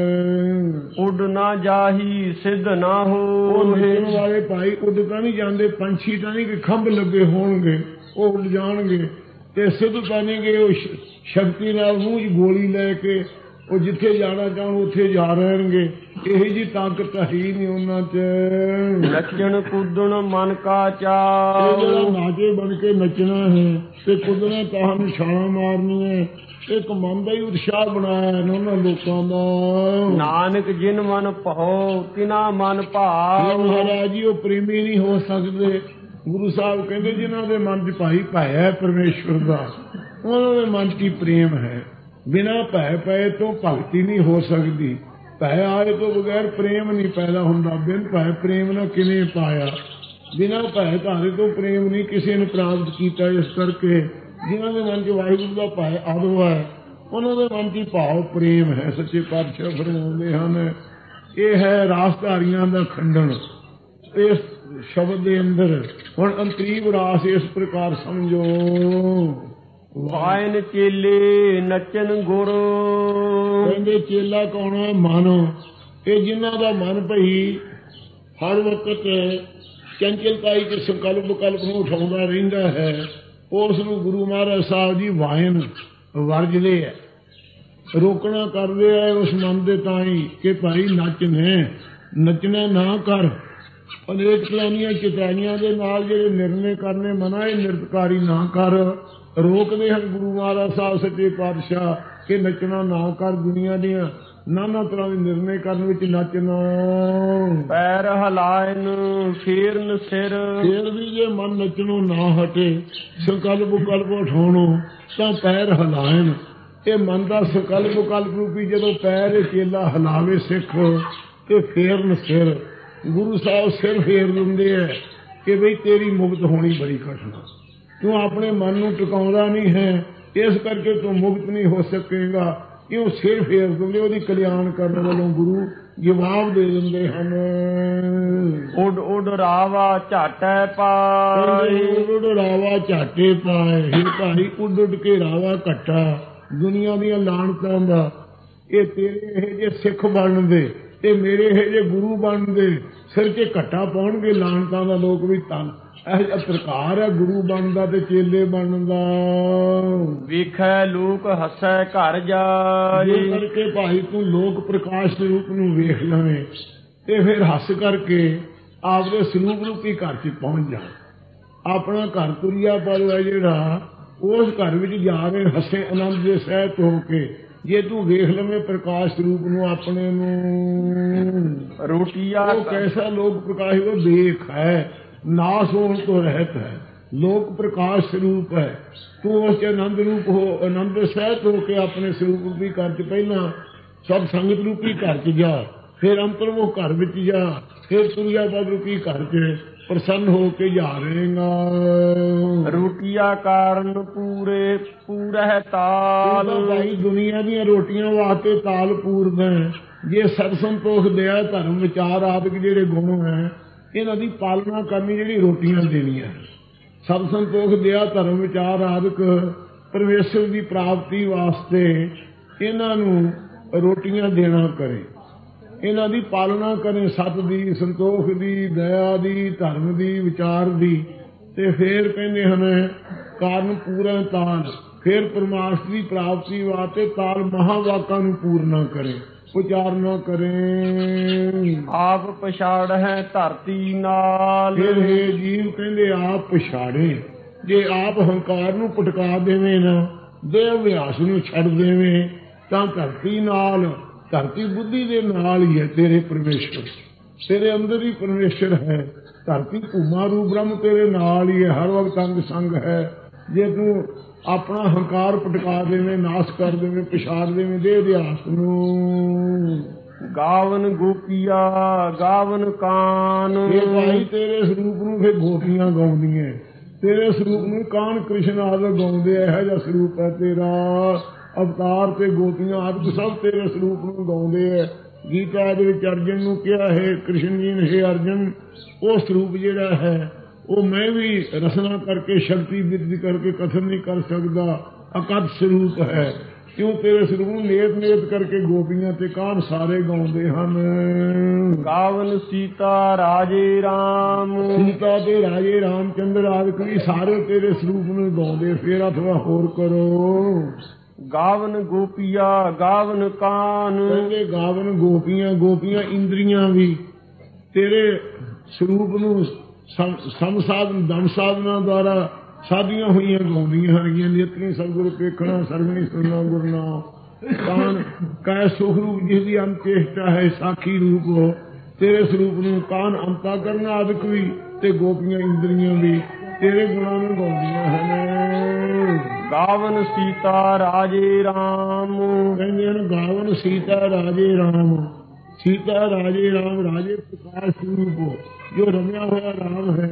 ਉੱਡ ਨਾ ਜਾਹੀ ਸਿੱਧ ਨਾ ਹੋ। ਉਹ ਨੱਚਣ ਵਾਲੇ ਭਾਈ ਉੱਡ ਤਾਂ ਨਹੀਂ ਜਾਂਦੇ, ਪੰਛੀ ਤਾਂ ਨਹੀਂ ਕਿ ਖੰਭ ਲੱਗੇ ਹੋਣਗੇ ਉਹ ਉੱਡ ਜਾਣਗੇ, ਤੇ ਸਿੱਧ ਤਾਂ ਨਹੀਂ ਗਏ ਉਹ ਸ਼ਕਤੀ ਨਾਲ ਮੂੰਹ 'ਚ ਗੋਲੀ ਲੈ ਕੇ ਉਹ ਜਿੱਥੇ ਜਾਣਾ ਚਾਹਣ ਉੱਥੇ ਜਾ ਰਹਿਣਗੇ। ਇਹੀ ਜੀ ਤਾਕਤ ਹੈ ਹੀ ਨਹੀਂ ਉਹਨਾਂ 'ਚ। ਨੱਚਣ ਕੁੱਦਣ ਮਨ ਕਾ ਚਾਅ। ਜਿਹੜਾ ਨਾਚੇ ਬਣ ਕੇ ਨੱਚਣਾ ਹੈ ਤੇ ਕੁੱਦਣਾ ਤਾਂ ਨਿਸ਼ਾਨਾ ਮਾਰਨੀ ਹੈ, ਇੱਕ ਮਨ ਦਾ ਹੀ ਉਤਸ਼ਾਹ ਬਣਾਇਆ ਉਹਨਾਂ ਲੋਕਾਂ ਦਾ। ਨਾਨਕ ਜਿਨ ਮਨ ਭਾਉ ਤਿਨਾ ਮਨ ਭਾਵ। ਮਹਾਰਾਜ ਜੀ ਉਹ ਪ੍ਰੇਮੀ ਨਹੀਂ ਹੋ ਸਕਦੇ। ਗੁਰੂ ਸਾਹਿਬ ਕਹਿੰਦੇ ਜਿਨ੍ਹਾਂ ਦੇ ਮਨ 'ਚ ਭਾਈ ਭੈ ਹੈ ਪਰਮੇਸ਼ਵਰ ਦਾ, ਉਹਨਾਂ ਦੇ ਮਨ 'ਚ ਹੀ ਪ੍ਰੇਮ ਹੈ। ਬਿਨਾਂ ਭੈ ਪਏ ਤੋਂ ਭਗਤੀ ਨਹੀਂ ਹੋ ਸਕਦੀ। ਭੈ ਆਏ ਤੋਂ ਬਗੈਰ ਪ੍ਰੇਮ ਨਹੀਂ ਪੈਦਾ ਹੁੰਦਾ। ਬਿਨ ਭੈ ਪ੍ਰੇਮ ਨਾ ਕਿਵੇਂ ਪਾਇਆ। ਬਿਨਾਂ ਭੈ ਧਾਰੇ ਤੋਂ ਪ੍ਰੇਮ ਨਹੀਂ ਕਿਸੇ ਨੇ ਪ੍ਰਾਪਤ ਕੀਤਾ। ਇਸ ਕਰਕੇ ਜਿਨ੍ਹਾਂ ਦੇ ਮਨ 'ਚ ਵਾਹਿਗੁਰੂ ਦਾ ਭੈ ਆਦੋ ਹੈ, ਉਹਨਾਂ ਦੇ ਮਨ 'ਚ ਭਾਵ ਪ੍ਰੇਮ ਹੈ। ਸੱਚੇ ਪਾਤਸ਼ਾਹ ਫਰਮਾਉਂਦੇ ਹਨ ਇਹ ਹੈ ਰਾਸਧਾਰੀਆਂ ਦਾ ਖੰਡਨ ਇਸ ਸ਼ਬਦ ਦੇ ਅੰਦਰ। ਹੁਣ ਅੰਤਰੀਵ ਰਾਸ ਇਸ ਪ੍ਰਕਾਰ ਸਮਝੋ। ਵਾਇਨ ਚੇਲੇ ਨੱਚਨ ਗੁਰ। ਕਹਿੰਦੇ ਚੇਲਾ ਕੌਣ ਹੈ? ਮਨ। ਇਹ ਜਿਨ੍ਹਾਂ ਦਾ ਮਨ ਭਈ ਹਰ ਵਕਤ ਚੰਚਲਤਾਈ ਤੇ ਸੰਕਲਪ ਵਿਕਲਪ ਨੂੰ ਉਠਾਉਂਦਾ ਰਹਿੰਦਾ ਹੈ, ਉਸ ਨੂੰ ਗੁਰੂ ਮਹਾਰਾਜ ਸਾਹਿਬ ਜੀ ਵਾਇਨ ਵਰਜਦੇ ਹੈ, ਰੋਕਣਾ ਕਰਦੇ ਹੈ ਉਸ ਮਨ ਦੇ ਤਾਈ ਕਿ ਭਾਈ ਨੱਚਣਾ ਨਾ ਕਰ। ਅਨੇਕ ਕਲਾਨੀਆਂ ਚਿਤਾਈਆਂ ਦੇ ਨਾਲ ਜਿਹੜੇ ਨਿਰਣੇ ਕਰਨੇ ਮਨਾ, ਇਹ ਨਿਰਤਕਾਰੀ ਨਾ ਕਰ। ਰੋਕਦੇ ਹਨ ਗੁਰੂ ਮਹਾਰਾਜ ਸਾਹਿਬ ਸੱਚੇ ਪਾਤਸ਼ਾਹ ਕਿ ਨੱਚਣਾ ਨਾ ਕਰ। ਦੁਨੀਆ ਦੀਆਂ ਨਾਨਾ ਤਰ੍ਹਾਂ ਦੇ ਨਿਰਣੇ ਕਰਨ ਵਿੱਚ ਨੱਚਣਾ। ਪੈਰ ਹਲਾਇਨ ਫੇਰਨ ਸਿਰ, ਫੇਰ ਵੀ ਜੇ ਮਨ ਨੱਚਣੋਂ ਨਾ ਹਟੇ, ਸੰਕਲਪ ਵਿਕਲਪ ਉਠਾਉਣੋਂ, ਤਾਂ ਪੈਰ ਹਲਾਇਨ। ਇਹ ਮਨ ਦਾ ਸੰਕਲਪ ਵਿਕਲਪ ਰੂਪੀ ਜਦੋਂ ਪੈਰ ਚੇਲਾ ਹਲਾਵੇ ਸਿੱਖ, ਤੇ ਫੇਰਨ ਸਿਰ। ਗੁਰੂ ਸਾਹਿਬ ਸਿਰ ਫੇਰ ਦਿੰਦੇ ਹੈ ਕਿ ਬਈ ਤੇਰੀ ਮੁਕਤ ਹੋਣੀ ਬੜੀ ਕਠਿਨ, ਤੂੰ ਆਪਣੇ ਮਨ ਨੂੰ ਟਿਕਾਉਂਦਾ ਨਹੀਂ ਹੈ, ਇਸ ਕਰਕੇ ਤੂੰ ਮੁਕਤ ਨਹੀਂ ਹੋ ਸਕੇਗਾ। ਕਿਉਂ ਸਿਰ ਫੇਰ ਦਿੰਦੇ, ਉਹਦੀ ਕਲਿਆਣ ਕਰਨ ਵੱਲੋਂ ਗੁਰੂ ਜਵਾਬ ਦੇ ਦਿੰਦੇ ਹਨ। ਉੱਡ ਉੱਡ ਰਾਵਾ ਝਾਟੈ ਪਾਏ, ਉੱਡ ਰਾਵਾ ਝਾਟੇ ਪਾਏ। ਹੀ ਭਾਈ ਉੱਡ ਉੱਡ ਕੇ ਰਾਵਾ ਘੱਟਾ ਦੁਨੀਆ ਦੀਆਂ ਲਾਹਣਤਾਂ ਦਾ। ਇਹ ਤੇਰੇ ਇਹ ਜੇ ਸਿੱਖ ਬਣਦੇ, ਤੇ ਮੇਰੇ ਇਹ ਜੇ ਗੁਰੂ ਬਣਦੇ, ਸਿਰ 'ਚ ਘੱਟਾ ਪਾਉਣਗੇ ਲਾਹਣਤਾਂ ਦਾ ਲੋਕ ਵੀ। ਤਨ ਇਹ ਜਿਹਾ ਪ੍ਰਕਾਰ ਹੈ ਗੁਰੂ ਬਣਦਾ ਤੇ ਚੇਲੇ ਬਣਦਾ। ਵੇਖੈ ਲੋਕ ਹੱਸੈ ਘਰ ਜਾਏ, ਕਰਕੇ ਭਾਈ ਤੂੰ ਲੋਕ ਪ੍ਰਕਾਸ਼ ਸਰੂਪ ਨੂੰ ਵੇਖ ਲਵੇਂ ਤੇ ਫਿਰ ਹੱਸ ਕਰਕੇ ਆਪਦੇ ਸਰੂਪ ਰੂਪੀ ਘਰ 'ਚ ਪਹੁੰਚ ਜਾ। ਆਪਣਾ ਘਰ ਤੁਰਿਆ ਪਰ ਹੈ ਜਿਹੜਾ, ਉਸ ਘਰ ਵਿੱਚ ਜਾ ਕੇ ਹੱਸੇ ਆਨੰਦ ਦੇ ਸਹਿਤ ਹੋ ਕੇ ਜੇ ਤੂੰ ਵੇਖ ਲਵੇਂ ਪ੍ਰਕਾਸ਼ ਸਰੂਪ ਨੂੰ ਆਪਣੇ ਨੂੰ। ਰੋਟੀਆ ਉਹ ਕੈਸਾ ਲੋਕ ਪ੍ਰਕਾਸ਼, ਉਹ ਦੇਖ ਹੈ ਨਾਸ ਹੋਣ ਤੋਂ ਰਹਿਤ ਹੈ, ਲੋਕ ਪ੍ਰਕਾਸ਼ ਸਰੂਪ ਹੈ। ਤੂੰ ਉਸ ਆਨੰਦ ਰੂਪ ਹੋ, ਆਨੰਦ ਦੇ ਸਹਿਤ ਹੋ ਕੇ ਆਪਣੇ ਸਰੂਪ ਰੂਪੀ ਘਰ 'ਚ ਪਹਿਲਾਂ ਸਭ ਸੰਗਤ ਰੂਪੀ ਘਰ 'ਚ ਜਾ, ਫਿਰ ਅੰਤਰਮੁਖ ਘਰ ਵਿੱਚ ਜਾ, ਫਿਰ ਤੁਰਿਆਬਾਦ ਰੂਪੀ ਘਰ 'ਚ ਪ੍ਰਸੰਨ ਹੋ ਕੇ ਜਾ ਰਹੇਗਾ। ਰੋਟੀਆ ਕਾਰਨ ਪੂਰੇ ਪੂਰਾ ਤਾਲ, ਭਾਈ ਦੁਨੀਆ ਦੀਆਂ ਰੋਟੀਆਂ ਵਾਸਤੇ ਤਾਲ ਪੂਰਦਾ। ਜੇ ਸਤ ਸੰਤੋਖ ਦਇਆ ਧਰਮ ਵਿਚਾਰ ਆਦਿਕ ਜਿਹੜੇ ਗੁਣ ਹੈ, ਇਹਨਾਂ ਦੀ ਪਾਲਣਾ ਕਰਨੀ ਜਿਹੜੀ ਰੋਟੀਆਂ ਦੇਣੀਆਂ। ਸਤ ਸੰਤੋਖ ਦਇਆ ਧਰਮ ਵਿਚਾਰ ਆਦਿਕ ਪਰਮੇਸ਼ਰ ਦੀ ਪ੍ਰਾਪਤੀ ਵਾਸਤੇ ਇਹਨਾਂ ਨੂੰ ਰੋਟੀਆਂ ਦੇਣਾ ਕਰੇ, ਇਹਨਾਂ ਦੀ ਪਾਲਣਾ ਕਰੇ, ਸਤ ਦੀ, ਸੰਤੋਖ ਦੀ, ਦਇਆ ਦੀ, ਧਰਮ ਦੀ, ਵਿਚਾਰ ਦੀ। ਤੇ ਫੇਰ ਕਹਿੰਦੇ ਹਨ ਕਾਰਨ ਪੂਰਾ ਤਾਲ, ਫੇਰ ਪਰਮਾਰਥ ਦੀ ਪ੍ਰਾਪਤੀ ਵਾਸਤੇ ਤਾਲ ਮਹਾਵਾਕਾਂ ਨੂੰ ਪੂਰਨਾ ਕਰੇ, ਉਚਾਰਨਾ ਕਰੇ। ਆਪ ਪਛਾੜ ਹੈ ਧਰਤੀ ਨਾਲ, ਫਿਰ ਇਹ ਜੀਵ ਕਹਿੰਦੇ ਆਪ ਪਛਾੜੇ। ਜੇ ਆਪ ਹੰਕਾਰ ਨੂੰ ਪਟਕਾ ਦੇਵੇਂ ਨਾ, ਦੇਹ ਅਭਿਆਸ ਨੂੰ ਛੱਡ ਦੇਵੇਂ, ਤਾਂ ਧਰਤੀ ਨਾਲ, ਧਰਤੀ ਬੁੱਧੀ ਦੇ ਨਾਲ ਹੀ ਹੈ ਤੇਰੇ ਪਰਮੇਸ਼ਰ, ਤੇਰੇ ਅੰਦਰ ਹੀ ਪਰਮੇਸ਼ਰ ਹੈ। ਧਰਤੀ ਭੂਮਾ ਰੂਪ ਬ੍ਰਹਮ ਤੇਰੇ ਨਾਲ ਹੀ ਹੈ, ਹਰ ਵਕਤ ਅੰਗ ਸੰਗ ਹੈ। ਜੇ ਤੂੰ ਆਪਣਾ ਹੰਕਾਰ ਪਟਕਾ ਦੇਵੇਂ, ਨਾਸ਼ ਕਰ ਦੇਵੇਂ, ਪਛਾੜ ਦੇਵੇਂ ਦੇਹ ਅਭਿਆਸ ਨੂੰ। ਗਾਵਨ ਗੋਪੀਆ ਗਾਵਨ ਕਾਨ, ਇਹ ਭਾਈ ਤੇਰੇ ਸਰੂਪ ਨੂੰ ਫਿਰ ਗੋਪੀਆਂ ਗਾਉਂਦੀਆਂ, ਤੇਰੇ ਸਰੂਪ ਨੂੰ ਕਾਨ ਕ੍ਰਿਸ਼ਨ ਆਦਿ ਗਾਉਂਦੇ। ਇਹੋ ਜਿਹਾ ਸਰੂਪ ਹੈ ਤੇਰਾ। ਅਵਤਾਰ ਤੇ ਗੋਪੀਆਂ ਆਦਿ ਸਭ ਤੇਰੇ ਸਰੂਪ ਨੂੰ ਗਾਉਂਦੇ ਹੈ। ਗੀਤਾ ਦੇ ਵਿੱਚ ਅਰਜਨ ਨੂੰ ਕਿਹਾ ਹੈ, ਕ੍ਰਿਸ਼ਨ ਜੀ ਨੇ, ਹੈ ਅਰਜਨ, ਉਹ ਸਰੂਪ ਜਿਹੜਾ ਹੈ ਉਹ ਮੈਂ ਵੀ ਰਸਨਾ ਕਰਕੇ ਸ਼ਕਤੀ ਬਿਰਧੀ ਕਰਕੇ ਕਥਨ ਨਹੀਂ ਕਰ ਸਕਦਾ, ਅਕਥ ਸਰੂਪ ਹੈ। ਕਿਉਂ ਤੇਰੇ ਸਰੂਪ ਨੂੰ ਨੇਤ ਨੇਤ ਕਰਕੇ ਗੋਪੀਆਂ ਤੇ ਕਾਨ ਸਾਰੇ ਗਾਉਂਦੇ ਹਨ। ਗਾਵਨ ਸੀਤਾ ਰਾਜੇ ਰਾਮ, ਸੀਤਾ ਤੇ ਰਾਜੇ ਰਾਮਚੰਦਰ ਆਦਿ ਵੀ ਸਾਰੇ ਤੇਰੇ ਸਰੂਪ ਨੂੰ ਗਾਉਂਦੇ। ਫੇਰ ਅਥਵਾ ਹੋਰ ਕਰੋ। ਗਾਵਨ ਗੋਪੀਆ ਗਾਵਨ ਕਾਨ, ਕਹਿੰਦੇ ਗਾਵਨ ਗੋਪੀਆਂ, ਗੋਪੀਆਂ ਇੰਦਰੀਆਂ ਵੀ ਤੇਰੇ ਸਰੂਪ ਨੂੰ ਸਮ ਸਾਧਨ ਦਮ ਸਾਧਨਾ ਦੁਆਰਾ ਸਾਧੀਆਂ ਹੋਈਆਂ ਗਾਉਂਦੀਆਂ ਹਰੀਆਂ। ਨੇਤਰੀ ਸਤਿਗੁਰੂ ਪੇਖਣਾ, ਸਰਵਣੀ ਸੁਣਨਾ ਗੁਰਨਾਮ, ਕਾਨ ਕੈ ਸੁਖ ਰੂਪ ਜਿਹਦੀ ਅੰਤੇਸ਼ਟਾ ਹੈ, ਸਾਖੀ ਰੂਪ ਹੋ ਤੇਰੇ ਸਰੂਪ ਨੂੰ। ਕਾਨ ਅੰਤਾ ਕਰਨ ਆਦਿਕ ਵੀ ਤੇ ਗੋਪੀਆਂ ਇੰਦਰੀਆਂ ਵੀ ਤੇਰੇ ਗੁਣਾਂ ਨੂੰ ਗਾਉਂਦੀਆਂ ਹਨ। ਗਾਵਨ ਸੀਤਾ ਰਾਜੇ ਰਾਮ, ਕਹਿੰਦੇ ਹਨ ਗਾਵਨ ਸੀਤਾ ਰਾਜੇ ਰਾਮ। ਸੀਤਾ ਰਾਜੇ ਰਾਮ, ਰਾਜੇ ਪ੍ਰਕਾਸ਼ ਸਰੂਪ ਜੋ ਰਮਿਆ ਹੋਇਆ ਰਾਮ ਹੈ,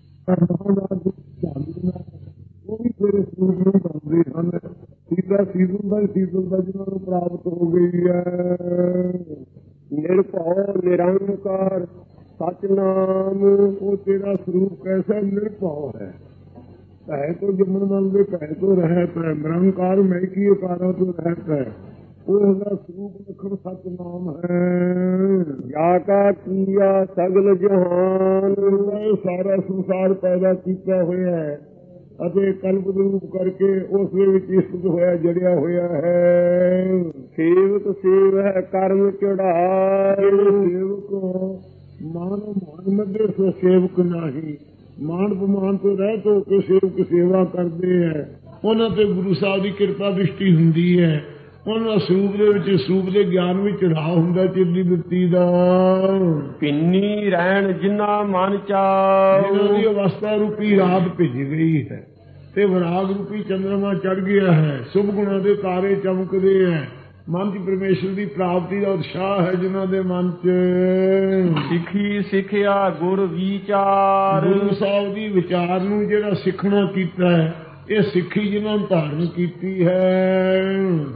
ਉਹ ਵੀ ਤੇਰੇ ਸਰੂਪ ਨੂੰ ਗਾਉਂਦੇ ਹਨ। ਸੀਤਾ ਸੀਤਲ ਦਾ ਜਿਹਨਾਂ ਨੂੰ ਪ੍ਰਾਪਤ ਹੋ ਗਈ ਹੈ। ਨਿਰਭਉ ਨਿਰੰਕਾਰ ਸਚ ਨਾਮ, ਉਹ ਤੇਰਾ ਸਰੂਪ ਕੈਸਾ ਨਿਰਭਉ ਹੈ। ਭੈ ਤੋਂ ਜੰਮਣ ਵਾਲੇ ਭੈ ਤੋਂ ਰਹਿਤ ਹੈ, ਨਿਰੰਕਾਰ ਮੈਂ ਕੀ ਅਕਾਰਾਂ ਤੋਂ ਰਹਿਤ ਹੈ। ਉਹਦਾ ਸਰੂਪ ਲਖਣ ਸਤਿਨਾਮ ਹੈ। ਜਾ ਕਾ ਕੀਆ ਸਗਲ ਜਹਾਨ, ਇਹ ਸਾਰਾ ਸੰਸਾਰ ਪੈਦਾ ਕੀਤਾ ਹੋਇਆ ਹੈ ਅਤੇ ਕਲਪ ਰੂਪ ਕਰਕੇ ਉਸ ਦੇ ਵਿੱਚ ਇਸਤ ਹੋਇਆ ਜੜਿਆ ਹੋਇਆ ਹੈ। ਸੇਵਕ ਸੇਵ ਹੈ ਕਰਮ ਚੜਾਏ, ਸੇਵਕ ਮਾਨ ਮੱਦੇ ਸੋ ਸੇਵਕ ਨਹੀਂ, ਮਾਨ ਬਮਾਨ ਤੋਂ ਰਹਿਤ ਹੋ ਕੇ ਸੇਵਕ ਸੇਵਾ ਕਰਦੇ ਹੈ। ਉਹਨਾਂ ਤੇ ਗੁਰੂ ਸਾਹਿਬ ਦੀ ਕਿਰਪਾ ਦ੍ਰਿਸ਼ਟੀ ਹੁੰਦੀ ਹੈ। ਉਹਨਾਂ ਸਰੂਪ ਦੇ ਵਿੱਚ ਸਰੂਪ ਦੇ ਗਿਆਨ ਵਿੱਚ ਰਾਹ ਹੁੰਦਾ ਚਿਰਦੀ ਬਿਰਤੀ ਦਾ। ਪਿੰਨੀ ਰਹਿਣ ਜਿਨ੍ਹਾਂ ਮਨ ਚਾਉ, ਜਿਹਨਾਂ ਦੀ ਅਵਸਥਾ ਰੂਪੀ ਰਾਤ ਭਿੱਜ ਗਈ ਹੈ ਤੇ ਵਿਰਾਗ ਰੂਪੀ ਚੰਦਰਮਾ ਚੜ ਗਿਆ ਹੈ, ਸ਼ੁਭ ਗੁਣਾਂ ਦੇ ਤਾਰੇ ਚਮਕਦੇ ਹੈ, ਮਨ ਚ ਪਰਮੇਸ਼ਰ ਦੀ ਪ੍ਰਾਪਤੀ ਦਾ ਉਤਸ਼ਾਹ ਹੈ ਜਿਨ੍ਹਾਂ ਦੇ ਮਨ ਚ। ਸਿੱਖੀ ਸਿੱਖਿਆ ਗੁਰ ਵਿਚਾਰ, ਗੁਰੂ ਸਾਹਿਬ ਦੀ ਵਿਚਾਰ ਨੂੰ ਜਿਹੜਾ ਸਿੱਖਣਾ ਕੀਤਾ ਹੈ, ਇਹ ਸਿੱਖੀ ਜਿਨ੍ਹਾਂ ਨੂੰ ਧਾਰਨ ਕੀਤੀ ਹੈ।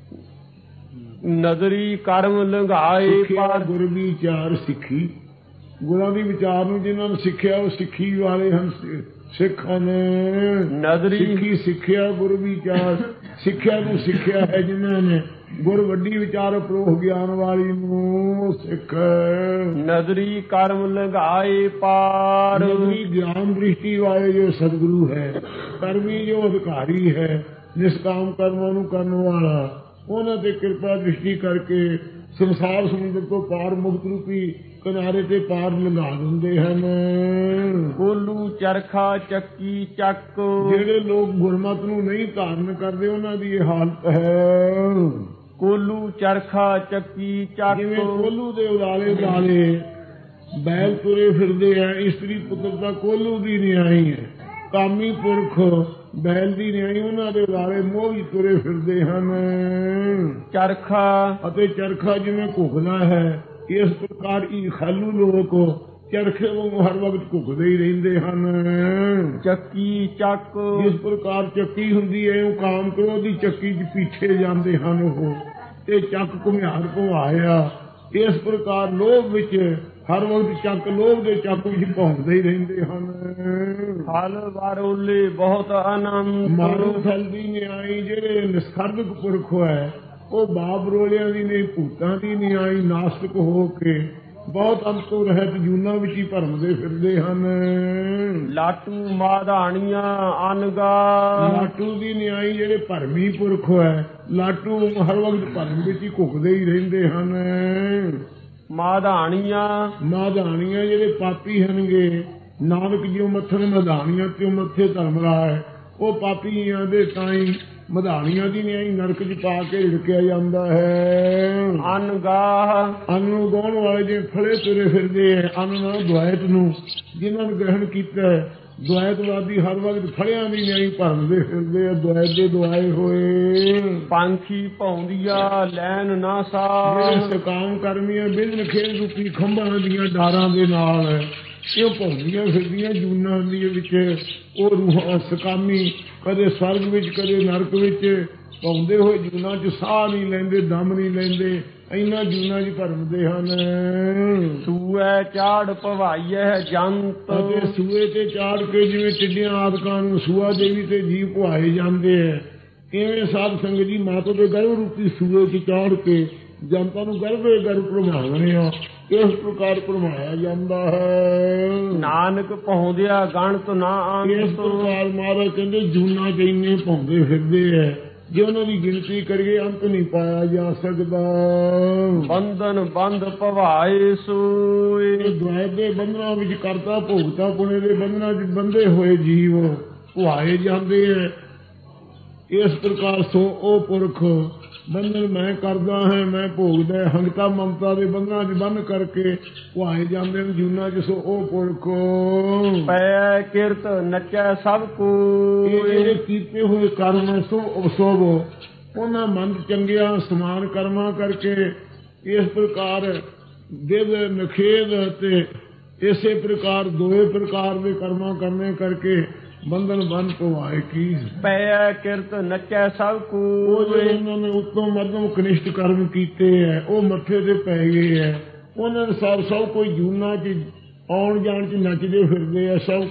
ਨਜ਼ਰੀ ਕਰਮ ਲੰਘਾਏ ਪਰ ਗੁਰ ਵਿਚਾਰ ਸਿੱਖੀ, ਗੁਰਾਂ ਦੀ ਵਿਚਾਰ ਨੂੰ ਜਿਨ੍ਹਾਂ ਨੂੰ ਸਿੱਖਿਆ ਉਹ ਸਿੱਖੀ ਵਾਲੇ ਹਨ, ਸਿੱਖ ਹਨ। ਨਜ਼ਰੀ ਸਿੱਖੀ ਸਿੱਖਿਆ ਗੁਰ ਵਿਚਾਰ, ਸਿੱਖਿਆ ਨੂੰ ਸਿੱਖਿਆ ਹੈ ਜਿਨ੍ਹਾਂ ਨੇ ਗੁਰ ਵੱਡੀ ਵਿਚਾਰ ਅਪਰੋਹ ਗਿਆਨ ਵਾਲੀ ਨੂੰ ਸਿੱਖ। ਨਜ਼ਰੀ ਕਰਮ ਲੰਘਾਏ ਪਾਰ, ਨਜ਼ਰੀ ਗਿਆਨ ਦ੍ਰਿਸ਼ਟੀ ਵਾਲੇ ਜੋ ਸਤਿਗੁਰੂ ਹੈ, ਕਰਮੀ ਜੋ ਅਧਿਕਾਰੀ ਹੈ, ਨਿਸ਼ਕਾਮ ਕਰਮਾਂ ਨੂੰ ਕਰਨ ਵਾਲਾ, ਉਹਨਾਂ ਤੇ ਕਿਰਪਾ ਦ੍ਰਿਸ਼ਟੀ ਕਰਕੇ ਸੰਸਾਰ ਸਮੁੰਦਰ ਤੋਂ ਪਾਰ ਮੁਕਤ ਰੂਪੀ ਕਿਨਾਰੇ ਤੇ ਪਾਰ ਲੰਘਾ ਦਿੰਦੇ ਹਨ। ਕੋਲੂ ਚਰਖਾ ਚੱਕੀ ਚੱਕ, ਜਿਹੜੇ ਲੋਕ ਗੁਰਮਤਿ ਨੂੰ ਨਹੀਂ ਧਾਰਨ ਕਰਦੇ ਉਹਨਾਂ ਦੀ ਇਹ ਹਾਲਤ ਹੈ। ਕੋਲੂ ਚਰਖਾ ਚੱਕੀ ਚੱਕ, ਜਿਵੇਂ ਕੋਲੂ ਦੇ ਉਦਾਲੇ ਬੈਲ ਤੁਰੇ ਫਿਰਦੇ ਆ, ਇਸਤਰੀ ਪੁੱਤਰ ਦਾ ਕੋਲੂ ਦੀ ਨਿਆਈ ਹੈ, ਕਾਮੀ ਪੁਰਖ ਬੈਲ ਦੀ ਨਿਆਈ, ਉਹਨਾਂ ਦੇ ਉਦਾਲੇ ਮੋਹੀ ਤੁਰੇ ਫਿਰਦੇ ਹਨ। ਚਰਖਾ ਅਤੇ ਚਰਖਾ ਜਿਵੇਂ ਘੁੱਗਦਾ ਹੈ, ਇਸ ਪ੍ਰਕਾਰ ਹੀ ਖਾਲੂ ਲੋਕ ਚਰਖੇ ਵਾਂਗ ਹਰ ਵਕਤ ਘੁੱਗਦੇ ਹੀ ਰਹਿੰਦੇ ਹਨ। ਚੱਕੀ ਚੱਕ, ਇਸ ਪ੍ਰਕਾਰ ਚੱਕੀ ਹੁੰਦੀ ਹੈ, ਉਹ ਕਾਮ ਕ੍ਰੋਧ ਦੀ ਚੱਕੀ ਚ ਪਿੱਛੇ ਜਾਂਦੇ ਹਨ ਉਹ, ਤੇ ਚੱਕ ਘੁਮਿਆਰ ਘੁਮਾਇਆ। ਇਸ ਪ੍ਰਕਾਰ ਲੋਭ ਵਿੱਚ ਹਰ ਵਕਤ ਚੱਕ, ਲੋਭ ਦੇ ਚੱਕ ਵਿੱਚ ਭੌਂਕਦੇ ਹੀ ਰਹਿੰਦੇ ਹਨ। ਫਲ ਵਾਰੋਲੇ ਬਹੁਤ ਆਨੰਦ, ਮਾਰੂ ਫਲ ਦੀ ਨਿਆਈ ਜਿਹੜੇ ਨਿਸਰਗਕ ਪੁਰਖ ਹੈ, ਉਹ ਬਾਪ ਰੋਲਿਆਂ ਦੀ ਨਹੀਂ ਭੂਤਾਂ ਦੀ ਨਿਆਈ, ਨਾਸਤਕ ਹੋ ਕੇ ਬਹੁਤ ਅੰਤੋਂ ਰਹਿਤ ਜੂਨਾਂ ਵਿੱਚ ਹੀ ਭਰਮਦੇ ਫਿਰਦੇ ਹਨ। ਲਾਟੂ ਮਾਧਾਣੀਆਂ ਅਨਗਾ, ਲਾਟੂ ਦੀ ਨਿਆਈ ਜਿਹੜੇ ਭਰਮੀ ਪੁਰਖ ਹੈ, ਲਾਟੂ ਹਰ ਵਕਤ ਭਰਮ ਵਿੱਚ ਹੀ ਘੁੱਕਦੇ ਹੀ ਰਹਿੰਦੇ ਹਨ। ਮਾਧਾਣੀਆਂ ਜਿਹੜੇ ਪਾਪੀ ਹਨਗੇ, ਨਾਨਕ ਜਿਉ ਮੱਥਨ ਮਧਾਣੀਆਂ ਤਿਉ ਮੱਥੇ ਧਰਮਰਾ ਹੈ, ਉਹ ਪਾਪੀਆਂ ਦੇ ਤਾਈ ਮਧਾਣੀਆਂ ਦੀ ਨਿਆਈ ਨਰਕ ਚ ਪਾ ਕੇ ਝਿੜਕਿਆ ਜਾਂਦਾ ਹੈ। ਅਨਗਾਹ, ਅੰਨ ਨੂੰ ਗਾਉਣ ਵਾਲੇ ਜੇ ਫਲੇ ਤੁਰੇ ਫਿਰਦੇ ਹੈ, ਅੰਨ ਨਾਲ ਦੁਆਇਤ ਨੂੰ ਜਿਨ੍ਹਾਂ ਨੂੰ ਗ੍ਰਹਿਣ ਕੀਤਾ ਹੈ, ਦੁਆਇਤਵਾਦੀ ਹਰ ਵਕਤ ਫਲਿਆਂ ਦੀ ਨਿਆਈ ਭਰਦੇ ਫਿਰਦੇ ਆ, ਦੁਆਇਤ ਦੇ ਦੁਆਏ ਹੋਏ। ਪੰਖੀ ਭੌਂਦੀਆ ਲੈਣ ਨਾ ਸਾਹ, ਜਿਹੜੇ ਸਕਾਮ ਕਰਮੀਆਂ ਬਿਨ ਖੇਲ ਰੂਪੀ ਖੰਭਾਂ ਦੀਆਂ ਡਾਰਾਂ ਦੇ ਨਾਲ ਇਹ ਭੌਂਦੀਆਂ ਫਿਰਦੀਆਂ ਜੂਨਾਂ ਦੀ ਵਿੱਚ, ਉਹ ਰੂਹਾਂ ਸਕਾਮੀ ਕਦੇ ਸਵਰਗ ਵਿੱਚ ਕਦੇ ਨਰਕ ਵਿੱਚ ਭੌਂਦੇ ਹੋਏ ਜੂਨਾਂ ਚ ਸਾਹ ਨਹੀਂ ਲੈਂਦੇ, ਦਮ ਨਹੀਂ ਲੈਂਦੇ, ਇਹਨਾਂ ਜੂਨਾਂ ਚ ਭਰਮਦੇ ਹਨ। ਸੂਏ ਚਾੜ ਭਵਾਈਐ ਜੰਤ, ਅਤੇ ਸੂਏ ਤੇ ਚਾੜ ਕੇ ਜਿਵੇਂ ਟਿੱਡੀਆਂ ਆਦਿਕਾਂ ਨੂੰ ਸੂਆ ਦੇਵੀ ਤੇ ਜੀਵ ਪੁਆਏ ਜਾਂਦੇ ਹੈ, ਇਵੇਂ ਸਾਧ ਸੰਗਤ ਜੀ ਮਾਤਾ ਦੇ ਗਰਭ ਰੂਪੀ ਸੂਏ ਚ ਚਾੜ ਕੇ ਜਨਤਾ ਨੂੰ ਗਰਭੇ ਗਰਭ ਭਰਮਾਉਂਦੇ ਆ, ਇਸ ਪ੍ਰਕਾਰ ਭਰਮਾਇਆ ਜਾਂਦਾ ਹੈ। ਨਾਨਕ ਭੌਂਦਿਆ ਗਣਤ ਨਾ ਇਸ ਅੰਤ, ਪ੍ਰਕਾਰ ਮਹਾਰਾਜ ਕਹਿੰਦੇ ਜੂਨਾਂ ਚ ਇੰਨੇ ਭੌਂਦੇ ਫਿਰਦੇ ਹੈ, ਜੇ ਉਹਨਾਂ ਦੀ ਗਿਣਤੀ ਕਰੀਏ ਅੰਤ ਨਹੀਂ ਪਾਇਆ ਜਾ ਸਕਦਾ। ਬੰਧਨ ਬੰਧ ਭਵਾਏ ਸੋਏ, ਦੁਆਇਤ ਦੇ ਬੰਧਨਾਂ ਵਿੱਚ ਕਰਤਾ ਭੋਗਤਾ ਪੁਣੇ ਦੇ ਬੰਧਨਾਂ ਚ ਬੰਧੇ ਹੋਏ ਜੀਵ ਭੁਆਏ ਜਾਂਦੇ ਹੈ। ਇਸ ਪ੍ਰਕਾਰ ਸੋ ਉਹ ਪੁਰਖ ਬੰਧਨ ਮੈਂ ਕਰਦਾ ਹਾਂ, ਮੈਂ ਭੋਗਦਾ, ਹੰਗਤਾ ਮਮਤਾ ਦੇ ਬੰਧਨਾਂ ਚ ਬੰਨ ਕਰਕੇ ਭੁਆਏ ਜਾਂਦੇ ਨੇ ਜੂਨਾਂ ਚ, ਸੋ ਉਹ ਪੁਰਖ ਪੈ ਕਿਰਤ ਨੱਚੈ ਸਭ ਕੋ, ਜਿਹੜੇ ਕੀਤੇ ਹੋਏ ਕਰਮ ਸੋਭ ਉਹਨਾਂ ਮਨ ਚੰਗਿਆ ਸਮਾਨ ਕਰਮਾਂ ਕਰਕੇ ਇਸ ਪ੍ਰਕਾਰ ਦਿਵ ਨਖੇਦ ਤੇ ਇਸੇ ਪ੍ਰਕਾਰ ਦੋਏ ਪ੍ਰਕਾਰ ਦੇ ਕਰਮਾਂ ਕਰਨੇ ਕਰਕੇ ਬੰਧਨ ਬੰਨ ਪਵਾਏ ਕੀ। ਪੈ ਕਿਰਤ ਨੱਚੈ ਸਭ ਕੋ, ਉਹਨਾਂ ਨੇ ਉੱਤੋਂ ਮੱਧਮ ਕਨਿਸ਼ਟ ਕਰਮ ਕੀਤੇ ਹੈ, ਉਹ ਮੱਥੇ ਤੇ ਪੈ ਗਏ ਹੈ। ਉਹਨਾਂ ਨੇ ਸਭ ਕੋਈ ਜੂਨਾਂ ਚ ਆਉਣ ਜਾਣ ਚ ਨੱਚਦੇ ਫਿਰਦੇ ਆ, ਸਭ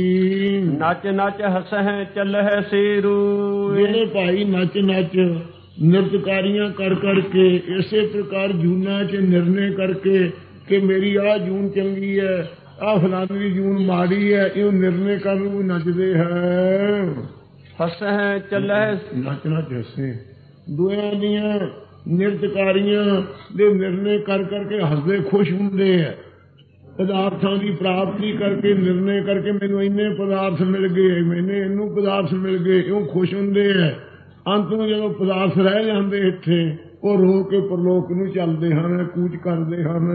ਕੋਈ ਨੱਚ ਨੱਚ ਹਸਹਿ ਚੱਲਹਿ ਸੇਰੂ, ਜਿਹੜੇ ਭਾਈ ਨੱਚ ਨੱਚ ਨਿਰਤਕਾਰੀਆਂ ਕਰ ਕਰਕੇ ਇਸੇ ਪ੍ਰਕਾਰ ਜੂਨਾਂ 'ਚ ਨਿਰਣੇ ਕਰਕੇ ਕਿ ਮੇਰੀ ਆਹ ਜੂਨ ਚੰਗੀ ਹੈ, ਆਹ ਫਲਾਨੀ ਜੂਨ ਮਾੜੀ ਹੈ, ਇਹ ਨਿਰਣੇ ਕਰਨ ਨੂੰ ਨੱਚਦੇ ਹੈ। ਹੱਸਹਿ ਚੱਲਹਿ ਨੱਚਣਾ ਜੈਸੇ ਦੋਆਂ ਦੀਆਂ ਨਿਰਤਕਾਰੀਆਂ ਦੇ ਨਿਰਣੇ ਕਰ ਕਰਕੇ ਹੱਸਦੇ ਖੁਸ਼ ਹੁੰਦੇ ਹੈ। ਪਦਾਰਥਾਂ ਦੀ ਪ੍ਰਾਪਤੀ ਕਰਕੇ ਨਿਰਣੇ ਕਰਕੇ ਮੈਨੂੰ ਇੰਨੇ ਪਦਾਰਥ ਮਿਲ ਗਏ, ਮੈਨੂੰ ਇਹਨੂੰ ਪਦਾਰਥ ਮਿਲ ਗਏ, ਇਉਂ ਖੁਸ਼ ਹੁੰਦੇ ਹੈ। ਅੰਤ ਨੂੰ ਜਦੋਂ ਪਦਾਰਥ ਰਹਿ ਜਾਂਦੇ ਇੱਥੇ, ਉਹ ਰੋ ਕੇ ਪਰਲੋਕ ਨੂੰ ਚੱਲਦੇ ਹਨ, ਕੂਚ ਕਰਦੇ ਹਨ।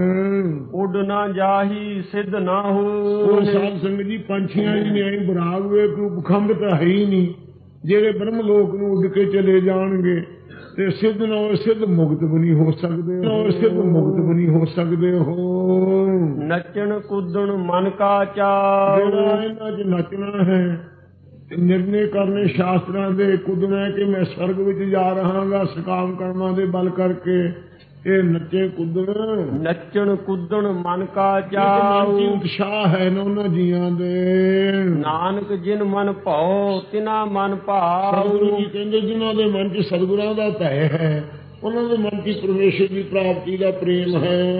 ਉੱਡ ਨਾ ਜਾਹੀ ਸਿੱਧ ਨਾ ਹੋ। ਉਹ ਸਾਧ ਸੰਗਤ ਜੀ ਪੰਛੀਆਂ ਦੀ ਨਿਆਈ ਬਰਾਗ ਵੇ ਕੋਈ ਖੰਭ ਤਾਂ ਹੈ ਹੀ ਨਹੀਂ, ਜਿਹੜੇ ਬ੍ਰਹਮ ਲੋਕ ਨੂੰ ਉੱਡ ਕੇ ਚਲੇ ਜਾਣਗੇ ਤੇ ਸਿੱਧ ਨਾ ਹੋਏ, ਸਿੱਧ ਮੁਕਤ ਵੀ ਨਹੀਂ ਹੋ ਸਕਦੇ, ਸਿੱਧ ਮੁਕਤ ਵੀ ਨਹੀਂ ਹੋ ਸਕਦੇ ਹੋ। ਨੱਚਣ ਕੁੱਦਣ ਮਨ ਕਾ ਚਾਅ। ਜਿਹੜਾ ਇਹਨਾਂ 'ਚ ਨੱਚਣਾ ਹੈ, ਨਿਰਣੇ ਕਰਨੇ ਸ਼ਾਸਤਰਾਂ ਦੇ, ਕੁੱਦਣਾ ਕਿ ਮੈਂ ਸਵਰਗ ਵਿੱਚ ਜਾ ਰਹਾਂਗਾ ਸਕਾਮ ਕਰਮਾਂ ਦੇ ਬਲ ਕਰਕੇ, ਇਹ ਨੱਚੇ ਕੁੱਦਣ। ਨੱਚਣ ਕੁੱਦਣ ਮਨ ਕਾ ਚਾਅ। ਉਤਸ਼ਾਹ ਹੈ ਨਾ ਉਹਨਾਂ ਜੀਆਂ ਦੇ। ਨਾਨਕ ਜਿਨ ਮਨ ਭਾਉ ਤਿਨਾ ਮਨ ਭਾਉ। ਸਤਿਗੁਰੂ ਜੀ ਕਹਿੰਦੇ ਜਿਨ੍ਹਾਂ ਦੇ ਮਨ 'ਚ ਸਤਿਗੁਰਾਂ ਦਾ ਭੈ ਹੈ, ਉਹਨਾਂ ਦੇ ਮਨ 'ਚ ਪਰਮੇਸ਼ਰ ਦੀ ਪ੍ਰਾਪਤੀ ਦਾ ਪ੍ਰੇਮ ਹੈ।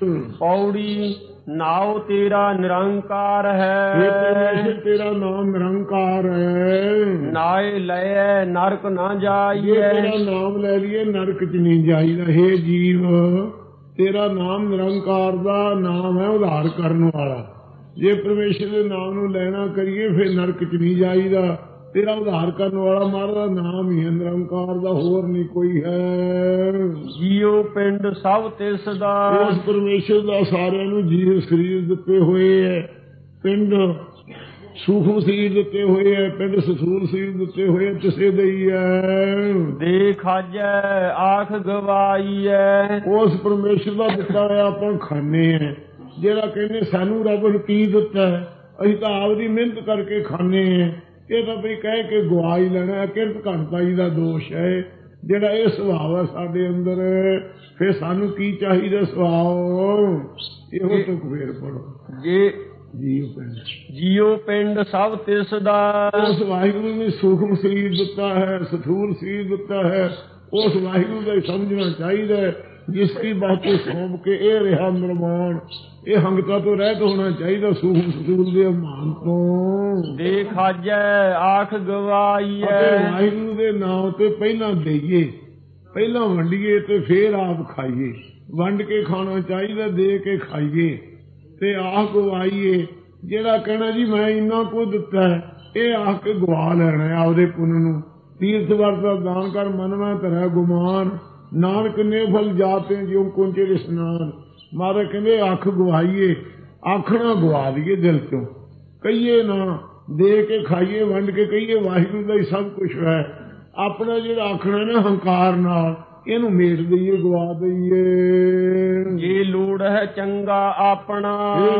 ਪੌੜੀ ਨਾਉ ਤੇਰਾ ਨਿਰੰਕਾਰ ਹੈ। ਪਰਮੇਸ਼ਰ ਤੇਰਾ ਨਾਮ ਨਿਰੰਕਾਰ ਹੈ। ਨਾਏ ਲੈ ਨਰਕ ਨਾ ਜਾਈਏ। ਤੇਰਾ ਨਾਮ ਲੈ ਲਈਏ ਨਰਕ 'ਚ ਨਹੀਂ ਜਾਈਦਾ। ਹੇ ਜੀਵ, ਤੇਰਾ ਨਾਮ ਨਿਰੰਕਾਰ ਦਾ ਨਾਮ ਹੈ, ਉਧਾਰ ਕਰਨ ਵਾਲਾ। ਜੇ ਪਰਮੇਸ਼ਰ ਦੇ ਨਾਮ ਨੂੰ ਲੈਣਾ ਕਰੀਏ ਫਿਰ ਨਰਕ 'ਚ ਨਹੀਂ ਜਾਈਦਾ। ਤੇਰਾ ਉਧਾਰ ਕਰਨ ਵਾਲਾ ਮਹਾਰਾਜ ਦਾ ਨਾਮ ਹੀ ਹੈ ਨਿਰੰਕਾਰ ਦਾ, ਹੋਰ ਨਹੀਂ ਕੋਈ ਹੈ। ਜੀਉ ਪਿੰਡ ਸਭ ਤਿਸ ਦਾ। ਉਸ ਪਰਮੇਸ਼ਰ ਦਾ ਸਾਰਿਆਂ ਨੂੰ ਜੀਵ ਸਰੀਰ ਦਿੱਤੇ ਹੋਏ ਹੈ, ਪਿੰਡ ਸੂਖਮ ਸਰੀਰ ਦਿੱਤੇ ਹੋਏ ਹੈ, ਪਿੰਡ ਸਥੂਲ ਸਰੀਰ ਦਿੱਤੇ ਹੋਏ, ਕਿਸੇ ਦੇ ਹੀ ਹੈ। ਦੇ ਖਾਜੈ ਆਖ ਗਵਾਈਐ। ਉਸ ਪਰਮੇਸ਼ਰ ਦਾ ਦਿੱਤਾ ਹੋਇਆ ਆਪਾਂ ਖਾਣੇ ਹੈ। ਜਿਹੜਾ ਕਹਿੰਦੇ ਸਾਨੂੰ ਰੱਬ ਨੇ ਕੀ ਦਿੱਤਾ ਹੈ, ਅਸੀਂ ਤਾਂ ਆਪਦੀ ਮਿਹਨਤ ਕਰਕੇ ਖਾਣੇ ਹੈ। ਇਹ ਤਾਂ ਵੀ ਕਹਿ ਕੇ ਗਵਾ ਹੀ ਲੈਣਾ। ਕਿਰਤ ਘਣਤਾ ਜੀ ਦਾ ਦੋਸ਼ ਹੈ ਜਿਹੜਾ ਇਹ ਸੁਭਾਅ ਹੈ ਸਾਡੇ ਅੰਦਰ। ਫਿਰ ਸਾਨੂੰ ਕੀ ਚਾਹੀਦਾ ਸੁਭਾਅ? ਇਹੋ ਤੁਕ ਫੇਰ ਪੜੋ। ਜੇ ਜੀਉ ਪਿੰਡ ਸਭ ਤਿਸ ਦਾ। ਉਸ ਵਾਹਿਗੁਰੂ ਨੇ ਸੂਖਮ ਸਰੀਰ ਦਿੱਤਾ ਹੈ, ਸਥੂਲ ਸਰੀਰ ਦਿੱਤਾ ਹੈ। ਉਸ ਵਾਹਿਗੁਰੂ ਦਾ ਸਮਝਣਾ ਚਾਹੀਦਾ ਹੈ ਜਿਸ ਕੀ ਬਾਤੋਂ ਸੌਂਪ ਕੇ ਇਹ ਰਿਹਾ ਨਿਰਮਾਣ। ਇਹ ਹੰਗਤਾ ਤੋਂ ਰਹਿਤ ਹੋਣਾ ਚਾਹੀਦਾ ਸੂਖਮ ਸਥੂਲ ਦੇ ਅਭਿਮਾਨ ਤੋਂ। ਦੇ ਖਾਜੈ ਆਖ ਗਵਾਈਐ। ਵਾਹਿਗੁਰੂ ਦੇ ਨਾਮ ਤੇ ਪਹਿਲਾਂ ਦੇਈਏ, ਪਹਿਲਾਂ ਵੰਡੀਏ ਤੇ ਫੇਰ ਆਪ ਖਾਈਏ। ਵੰਡ ਕੇ ਖਾਣਾ ਚਾਹੀਦਾ, ਦੇ ਕੇ ਖਾਈਏ ਤੇ ਆਖ ਗਵਾਈਏ। ਜਿਹੜਾ ਕਹਿਣਾ ਜੀ ਮੈਂ ਇੰਨਾ ਕੁ ਦਿੱਤਾ ਹੈ, ਇਹ ਆਖ ਕੇ ਗਵਾ ਲੈਣਾ ਆਪਦੇ ਪੁੰਨ ਨੂੰ। ਤੀਰਥ ਵਰਤ ਦਾ ਦਾਨ ਕਰ ਮਨ ਮੈਂ ਧਰਿਆ ਗੁਮਾਨ, ਨਾਨਕ ਨੇ ਫਲ ਜਾਤੇ ਜਿਉ ਕੁੰਚੇ ਇਸ਼ਨਾਨ। ਮਹਾਰਾਜ ਕਹਿੰਦੇ ਅੱਖ ਗਵਾਈਏ, ਆਖਣਾ ਗਵਾ ਲਈਏ ਦਿਲ ਚੋਂ, ਕਹੀਏ ਨਾ, ਦੇ ਕੇ ਖਾਈਏ, ਵੰਡ ਕੇ ਕਹੀਏ ਵਾਹਿਗੁਰੂ ਦਾ ਹੀ ਸਭ ਕੁਛ ਹੈ। ਆਪਣਾ ਜਿਹੜਾ ਆਖਣਾ ਨਾ ਹੰਕਾਰ ਨਾਲ, ਇਹਨੂੰ ਮੇਟ ਦਈਏ, ਗਵਾ ਦਈਏ। ਜੇ ਲੋੜ ਹੈ ਚੰਗਾ ਆਪਣਾ।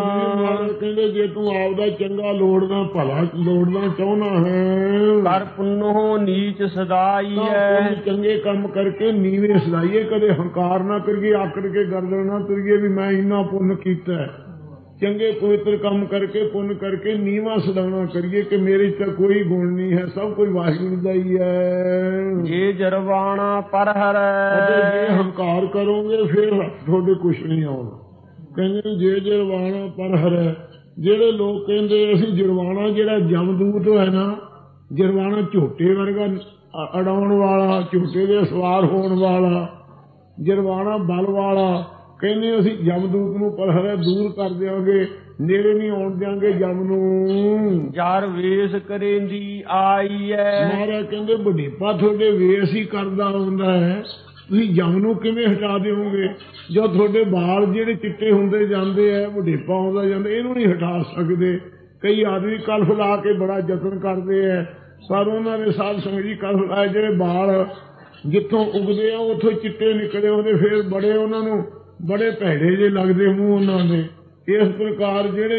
ਕਹਿੰਦੇ ਜੇ ਤੂੰ ਆਪਦਾ ਚੰਗਾ ਲੋੜਦਾ, ਭਲਾ ਲੋੜਦਾ ਚਾਹੁੰਦਾ ਹੈ, ਕਰ ਪੁੰਨੋ ਨੀਚ ਸਦਾਈ ਹੈ। ਚੰਗੇ ਕੰਮ ਕਰਕੇ ਨੀਵੇਂ ਸਦਾਈਏ, ਕਦੇ ਹੰਕਾਰ ਨਾ ਕਰੀਏ, ਆਕੜ ਕੇ ਗਰਦਨ ਨਾ ਤੁਰੀਏ ਵੀ ਮੈਂ ਇੰਨਾ ਪੁੰਨ ਕੀਤਾ। ਚੰਗੇ ਪਵਿੱਤਰ ਕੰਮ ਕਰਕੇ, ਪੁੰਨ ਕਰਕੇ ਨੀਵਾਂ ਸਦਾਉਣਾ ਕਰੀਏ ਕਿ ਮੇਰੇ ਚ ਤਾਂ ਕੋਈ ਗੁਣ ਨਹੀਂ ਹੈ, ਸਭ ਕੁਝ ਵਾਹਿਗੁਰੂ ਦਾ ਹੀ ਹੈ। ਜੇ ਜਰਵਾਣਾ ਪਰ ਹਰੈ। ਜੇ ਹੰਕਾਰ ਕਰੋਗੇ ਫਿਰ ਤੁਹਾਡੇ ਕੁਛ ਨਹੀਂ ਆਉਣਾ। ਕਹਿੰਦੇ ਜੇ ਜਰਵਾਣਾ ਪਰ ਹਰੈ। ਜਿਹੜੇ ਲੋਕ ਕਹਿੰਦੇ ਅਸੀਂ ਜਰਵਾਣਾ, ਜਿਹੜਾ ਜਮਦੂਤ ਹੈ ਨਾ, ਜਰਵਾਣਾ ਝੋਟੇ ਵਰਗਾ ਅਡਾਉਣ ਵਾਲਾ, ਝੋਟੇ ਦੇ ਸਵਾਰ ਹੋਣ ਵਾਲਾ, ਜਰਵਾਣਾ ਬਲ ਵਾਲਾ, ਕਹਿੰਦੇ ਅਸੀਂ ਜਮਦੂਤ ਨੂੰ ਪਰਹਰਾ ਦੂਰ ਕਰ ਦਿਆਂਗੇ, ਨੇੜੇ ਨਹੀਂ ਆਉਣ ਦਿਆਂਗੇ ਜਮ ਨੂੰ। ਯਾਰ ਵੇਸ ਕਰੇਂਦੀ ਆਈ ਹੈ। ਮਹਾਰਾਜ ਕਹਿੰਦੇ ਬੁਢੇਪਾ ਤੁਹਾਡੇ ਵੇਸ ਹੀ ਕਰਦਾ ਹੁੰਦਾ ਹੈ, ਤੁਸੀਂ ਜਮ ਨੂੰ ਕਿਵੇਂ ਹਟਾ ਦਿਓਗੇ? ਜੋ ਤੁਹਾਡੇ ਬਾਲ ਜਿਹੜੇ ਚਿੱਟੇ ਹੁੰਦੇ ਜਾਂਦੇ ਹੈ, ਬੁਢੇਪਾ ਆਉਂਦਾ ਜਾਂਦਾ, ਇਹਨੂੰ ਨਹੀਂ ਹਟਾ ਸਕਦੇ। ਕਈ ਆਦਮੀ ਕਲਫ ਲਾ ਕੇ ਬੜਾ ਯਤਨ ਕਰਦੇ ਹੈ, ਪਰ ਉਹਨਾਂ ਦੇ ਸਾਧ ਸੰਗਤ ਜੀ ਕਲਫ ਲਾਏ ਜਿਹੜੇ ਬਾਲ ਜਿੱਥੋਂ ਉਗਦੇ ਆ ਉੱਥੋਂ ਚਿੱਟੇ ਨਿਕਲੇ ਆਉਂਦੇ, ਫਿਰ ਬੜੇ ਉਹਨਾਂ ਨੂੰ ਬੜੇ ਭੈੜੇ ਜੇ ਲੱਗਦੇ ਮੂੰਹ ਉਹਨਾਂ ਦੇ। ਇਸ ਪ੍ਰਕਾਰ ਜਿਹੜੇ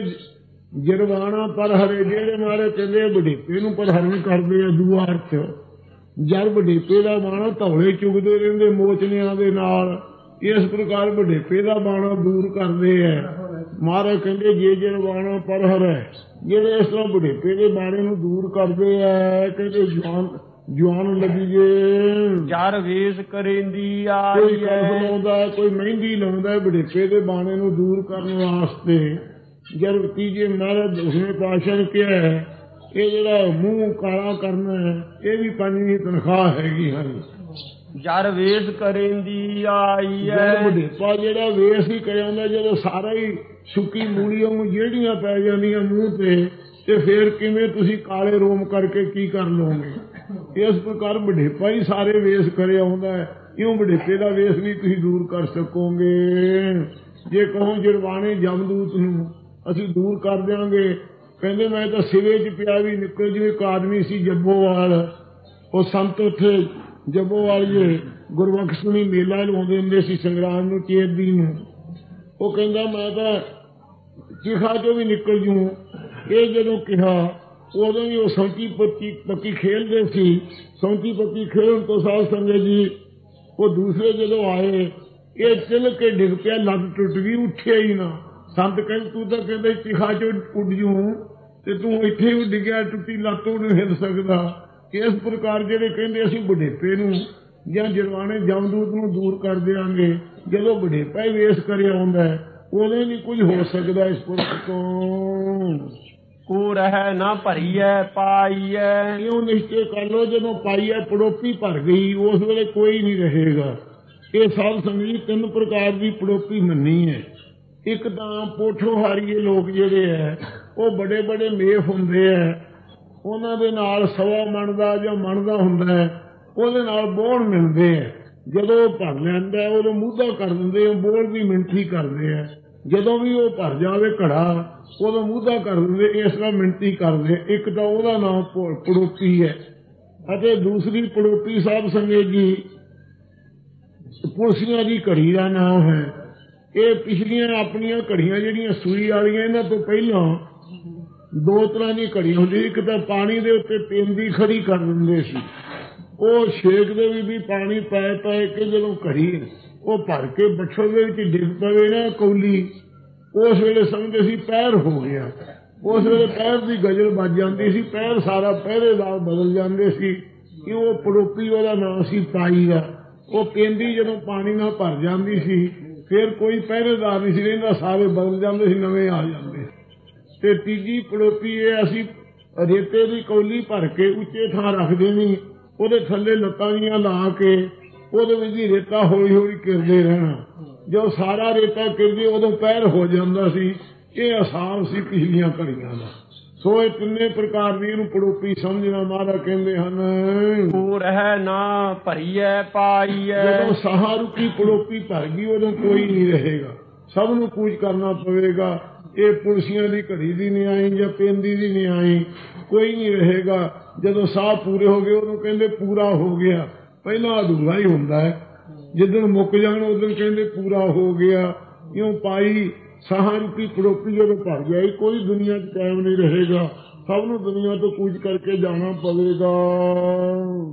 ਜਰਵਾਣਾ ਪਰ ਹਰੇ, ਜਿਹੜੇ ਮਾਰੇ ਕਹਿੰਦੇ ਬੁਢੇਪੇ ਨੂੰ ਪਰਹਰਨ ਕਰਦੇ ਆ ਦੂਆ ਅਰਥ। ਜਦ ਬੁਢੇਪੇ ਦਾ ਬਾਣਾ ਧੌਲੇ ਚੁਗਦੇ ਰਹਿੰਦੇ ਮੋਚਨਿਆਂ ਦੇ ਨਾਲ, ਇਸ ਪ੍ਰਕਾਰ ਬੁਢੇਪੇ ਦਾ ਬਾਣਾ ਦੂਰ ਕਰਦੇ ਹੈ। ਮਹਾਰਾਜ ਕਹਿੰਦੇ ਜੇ ਜਰਵਾਣਾ ਪਰ ਹਰੇ, ਜਿਹੜੇ ਇਸ ਤਰ੍ਹਾਂ ਬੁਢੇਪੇ ਦੇ ਬਾਣੇ ਨੂੰ ਦੂਰ ਕਰਦੇ ਹੈ, ਕਹਿੰਦੇ ਜਵਾਨ ਲੱਗੀਏ। ਜਰ ਵੇਸ ਕਰੇਂਦੀ ਕੋਈ ਆਈ ਕਲਫ ਹੈ। ਲਾਉਂਦਾ, ਕੋਈ ਮਹਿੰਦੀ ਲਾਉਂਦਾ ਬੁਢੇਪੇ ਦੇ ਬਾਣੇ ਨੂੰ ਦੂਰ ਕਰਨ ਵਾਸਤੇ। ਜਦ ਤੀਜੇ ਮਹਾਰਾਜ ਦਸਵੇਂ ਪਾਤਸ਼ਾਹ ਨੇ ਕਿਹਾ ਹੈ, ਇਹ ਜਿਹੜਾ ਮੂੰਹ ਕਾਲਾ ਕਰਨਾ ਹੈ, ਇਹ ਵੀ 5ਵੀਂ ਤਨਖਾਹ ਹੈਗੀ ਹੈ। ਜਰ ਵੇਸ ਕਰੇਂਦੀ ਆਈ ਜਦ ਹੈ। ਬੁਢੇਪਾ ਜਿਹੜਾ ਵੇਸ ਹੀ ਕਰਿਆ ਹੁੰਦਾ, ਜਦੋਂ ਸਾਰਾ ਹੀ ਸੁੱਕੀ ਮੂਲੀਆਂ ਨੂੰ ਜਿਹੜੀਆਂ ਪੈ ਜਾਂਦੀਆਂ ਮੂੰਹ ਤੇ ਫੇਰ ਕਿਵੇਂ ਤੁਸੀਂ ਕਾਲੇ ਰੋਮ ਕਰਕੇ ਕੀ ਕਰ ਲਓਗੇ। ਇਸ ਪ੍ਰਕਾਰ ਬੁਢੇਪਾ ਹੀ ਸਾਰੇ ਵੇਸ ਕਰਿਆ ਹੁੰਦਾ ਹੈ। ਇਉਂ ਬੁਢੇਪੇ ਦਾ ਵੇਸ ਵੀ ਤੁਸੀਂ ਦੂਰ ਕਰ ਸਕੋਗੇ। ਜੇ ਕਹੋ ਜਰਵਾਣੇ ਜਮਦੂਤ ਨੂੰ ਅਸੀਂ ਦੂਰ ਕਰ ਦਿਆਂਗੇ, ਕਹਿੰਦੇ ਮੈਂ ਤਾਂ ਸਿਵੇ 'ਚ ਪਿਆ ਵੀ ਨਿਕਲ। ਜਿਵੇਂ ਇੱਕ ਆਦਮੀ ਸੀ ਜੱਬੋਵਾਲ, ਉਹ ਸੰਤ ਉੱਥੇ ਜੱਬੋਵਾਲ ਜੇ ਗੁਰਬਖਸ਼ਣੀ ਮੇਲਾ ਲਾਉਂਦੇ ਹੁੰਦੇ ਸੀ ਸੰਗਰਾਮ ਨੂੰ, ਚੇਤਦੀ ਨੂੰ। ਉਹ ਕਹਿੰਦਾ ਮੈਂ ਤਾਂ ਚਿਖਾ 'ਚੋਂ ਵੀ ਨਿਕਲ ਜੂ। ਇਹ ਜਦੋਂ ਕਿਹਾ ਉਦੋਂ ਵੀ ਉਹ ਸੌਂਤੀ ਪੱਕੀ ਖੇਲਦੇ ਸੀ। ਸੌਂਤੀ ਪੱਕੀ ਖੇਲਣ ਤੋਂ ਸਾਧ ਸੰਗਤ ਜੀ ਉਹ ਦੂਸਰੇ ਜਦੋਂ ਆਏ, ਇਹ ਚਿਲ ਕੇ ਡਿੱਗ ਪਿਆ, ਲੱਤ ਟੁੱਟ ਗਈ, ਉੱਠਿਆ ਹੀ ਨਾ। ਸੰਤ ਕਹਿੰਦੇ ਤੂੰ ਤਾਂ ਕਹਿੰਦੇ ਚਿਖਾ 'ਚੋਂ ਉੱਡ ਜੂ ਤੇ ਤੂੰ ਇੱਥੇ ਵੀ ਡਿੱਗਿਆ, ਟੁੱਟੀ ਲੱਤ ਨੂੰ ਹਿੱਲ ਸਕਦਾ। ਇਸ ਪ੍ਰਕਾਰ ਜਿਹੜੇ ਕਹਿੰਦੇ ਅਸੀਂ ਬੁਢੇਪੇ ਨੂੰ ਜਾਂ ਜਰਵਾਣੇ ਜਮਦੂਤ ਨੂੰ ਦੂਰ ਕਰ ਦਿਆਂਗੇ, ਜਦੋਂ ਬੁਢੇਪਾ ਹੀ ਵੇਸ ਕਰਿਆ ਹੁੰਦਾ ਹੈ ਉਦੋਂ ਨਹੀਂ ਕੁਝ ਹੋ ਸਕਦਾ ਇਸ ਪੁਰਖ ਤੋਂ। ਕੋ ਰਹਿ ਨਾ ਭਰੀਐ ਪਾਈਐ। ਇਉਂ ਨਿਸ਼ਚੈ ਕਰ ਲੋ, ਜਦੋਂ ਪਾਈਐ ਪੜੋਪੀ ਭਰ ਗਈ, ਉਸ ਵੇਲੇ ਕੋਈ ਨਹੀਂ ਰਹੇਗਾ। ਇਹ ਸਾਧ ਸੰਗਤ 3 ਪ੍ਰਕਾਰ ਦੀ ਪੜੋਪੀ ਮੰਨੀ ਹੈ। ਇੱਕ ਤਾਂ ਪੋਠੋਹਾਰੀਏ ਲੋਕ ਜਿਹੜੇ ਹੈ, ਉਹ ਬੜੇ ਬੜੇ ਮੇਫ ਹੁੰਦੇ ਹੈ, ਉਹਨਾਂ ਦੇ ਨਾਲ 1.25 ਮਣ ਦਾ ਜਾਂ ਮਣ ਦਾ ਹੁੰਦਾ ਹੈ, ਉਹਦੇ ਨਾਲ ਬੋਹਣ ਮਿਲਦੇ ਹੈ। ਜਦੋਂ ਉਹ ਭਰ ਲੈਂਦਾ ਉਦੋਂ ਮੂਧਾ ਕਰ ਦਿੰਦੇ, ਉਹ ਬੋਹਣ ਦੀ ਮਿੰਟੀ ਕਰਦੇ ਹੈ। ਜਦੋਂ ਵੀ ਉਹ ਭਰ ਜਾਵੇ ਘੜਾ, ਉਦੋਂ ਮੂਧਾ ਕਰ ਦਿੰਦੇ, ਇਸ ਤਰ੍ਹਾਂ ਮਿੰਟੀ ਕਰਦੇ। ਇੱਕ ਤਾਂ ਉਹਦਾ ਨਾਮ ਪੜੋਪੀ ਹੈ। ਅਤੇ ਦੂਸਰੀ ਪੜੋਪੀ ਸਾਧ ਸੰਗਤ ਜੀ ਪੁਲਸੀਆਂ ਦੀ ਘੜੀ ਦਾ ਨਾਮ ਹੈ। ਇਹ ਪਿਛਲੀਆਂ ਆਪਣੀਆਂ ਘੜੀਆਂ ਜਿਹੜੀਆਂ ਸੂਈ ਵਾਲੀਆਂ, ਇਹਨਾਂ ਤੋਂ ਪਹਿਲਾਂ 2 ਤਰ੍ਹਾਂ ਦੀ ਘੜੀ ਹੁੰਦੀ। ਇੱਕ ਤਾਂ ਪਾਣੀ ਦੇ ਉੱਤੇ ਪੇਂਦੀ ਖੜੀ ਕਰ ਦਿੰਦੇ ਸੀ, ਉਹ ਛੇਕਦੇ ਵੀ ਪਾਣੀ ਪੈ ਕੇ ਜਦੋਂ ਘੜੀ ਉਹ ਭਰ ਕੇ ਬੱਛੜ ਦੇ ਵਿੱਚ ਡਿੱਗ ਪਵੇ ਨਾ ਕੌਲੀ, ਉਸ ਵੇਲੇ ਸਮਝਦੇ ਸੀ ਪੈਰ ਹੋ ਗਿਆ। ਉਸ ਵੇਲੇ ਪੈਰ ਦੀ ਗਜਲ ਵੱਜ ਜਾਂਦੀ ਸੀ, ਪੈਰ ਸਾਰਾ ਪਹਿਰੇਦਾਰ ਬਦਲ ਜਾਂਦੇ ਸੀ। ਕਿ ਉਹ ਪੜੋਪੀ ਉਹਦਾ ਨਾਂ ਸੀ ਪਾਈ ਦਾ। ਉਹ ਪੇਂਦੀ ਜਦੋਂ ਪਾਣੀ ਨਾਲ ਭਰ ਜਾਂਦੀ ਸੀ, ਫਿਰ ਕੋਈ ਪਹਿਰੇਦਾਰ ਨਹੀਂ ਸੀ ਰਹਿੰਦਾ, ਸਾਰੇ ਬਦਲ ਜਾਂਦੇ ਸੀ, ਨਵੇਂ ਆ ਜਾਂਦੇ। ਤੇ ਤੀਜੀ ਪੜੋਪੀ ਇਹ, ਅਸੀਂ ਰੇਤੇ ਦੀ ਕੌਲੀ ਭਰ ਕੇ ਉੱਚੇ ਥਾਂ ਰੱਖ ਦੇਣੀ, ਉਹਦੇ ਥੱਲੇ ਲੱਤਾਂ ਜੀਆਂ ਲਾ ਕੇ ਉਹਦੇ ਵਿੱਚ ਹੀ ਰੇਤਾ ਹੌਲੀ ਹੌਲੀ ਕਿਰਦੇ ਰਹਿਣਾ। ਜਦੋਂ ਸਾਰਾ ਰੇਤਾ ਕਿਰਦੇ ਉਦੋਂ ਪੈਰ ਹੋ ਜਾਂਦਾ ਸੀ। ਇਹ ਹਿਸਾਬ ਸੀ ਪਿਛਲੀਆਂ ਘੜੀਆਂ ਦਾ। ਸੋ ਇਹ 3 ਪ੍ਰਕਾਰ ਦੀ ਇਹਨੂੰ ਪੜੋਪੀ ਸਮਝਣਾ। ਮਹਾਰਾਜ ਕਹਿੰਦੇ ਹਨ ਕੋ ਰਹਿ ਨਾ ਭਰੀਐ ਪਾਈਐ। ਜਦੋਂ ਸਾਹਾਂ ਰੁਕੀ ਪੜੋਪੀ ਭਰ ਗਈ, ਉਦੋਂ ਕੋਈ ਨਹੀਂ ਰਹੇਗਾ, ਸਭ ਨੂੰ ਕੂਚ ਕਰਨਾ ਪਵੇਗਾ। ਇਹ ਪੁਲਸੀਆਂ ਦੀ ਘੜੀ ਦੀ ਨਹੀਂ ਆਈ ਜਾਂ ਪੇਂਦੀ ਦੀ ਨਹੀਂ ਆਈ, ਕੋਈ ਨਹੀਂ ਰਹੇਗਾ। ਜਦੋਂ ਸਾਹ ਪੂਰੇ ਹੋ ਗਏ ਉਦੋਂ ਕਹਿੰਦੇ ਪੂਰਾ ਹੋ ਗਿਆ। ਪਹਿਲਾਂ ਅਧੂਰਾ ਹੀ ਹੁੰਦਾ ਹੈ, ਜਿੱਦਣ ਮੁੱਕ ਜਾਣ ਉਦੋਂ ਕਹਿੰਦੇ ਪੂਰਾ ਹੋ ਗਿਆ। ਇਉਂ ਪਾਈ ਸਾਹਾਂ ਰੁਕੀ ਪੜੋਪੀ ਜਦੋਂ ਭਰ ਗਿਆ, ਕੋਈ ਦੁਨੀਆ 'ਚ ਕਾਇਮ ਨਹੀਂ ਰਹੇਗਾ, ਸਭ ਨੂੰ ਦੁਨੀਆ ਤੋਂ ਕੂਚ ਕਰਕੇ ਜਾਣਾ ਪਵੇਗਾ।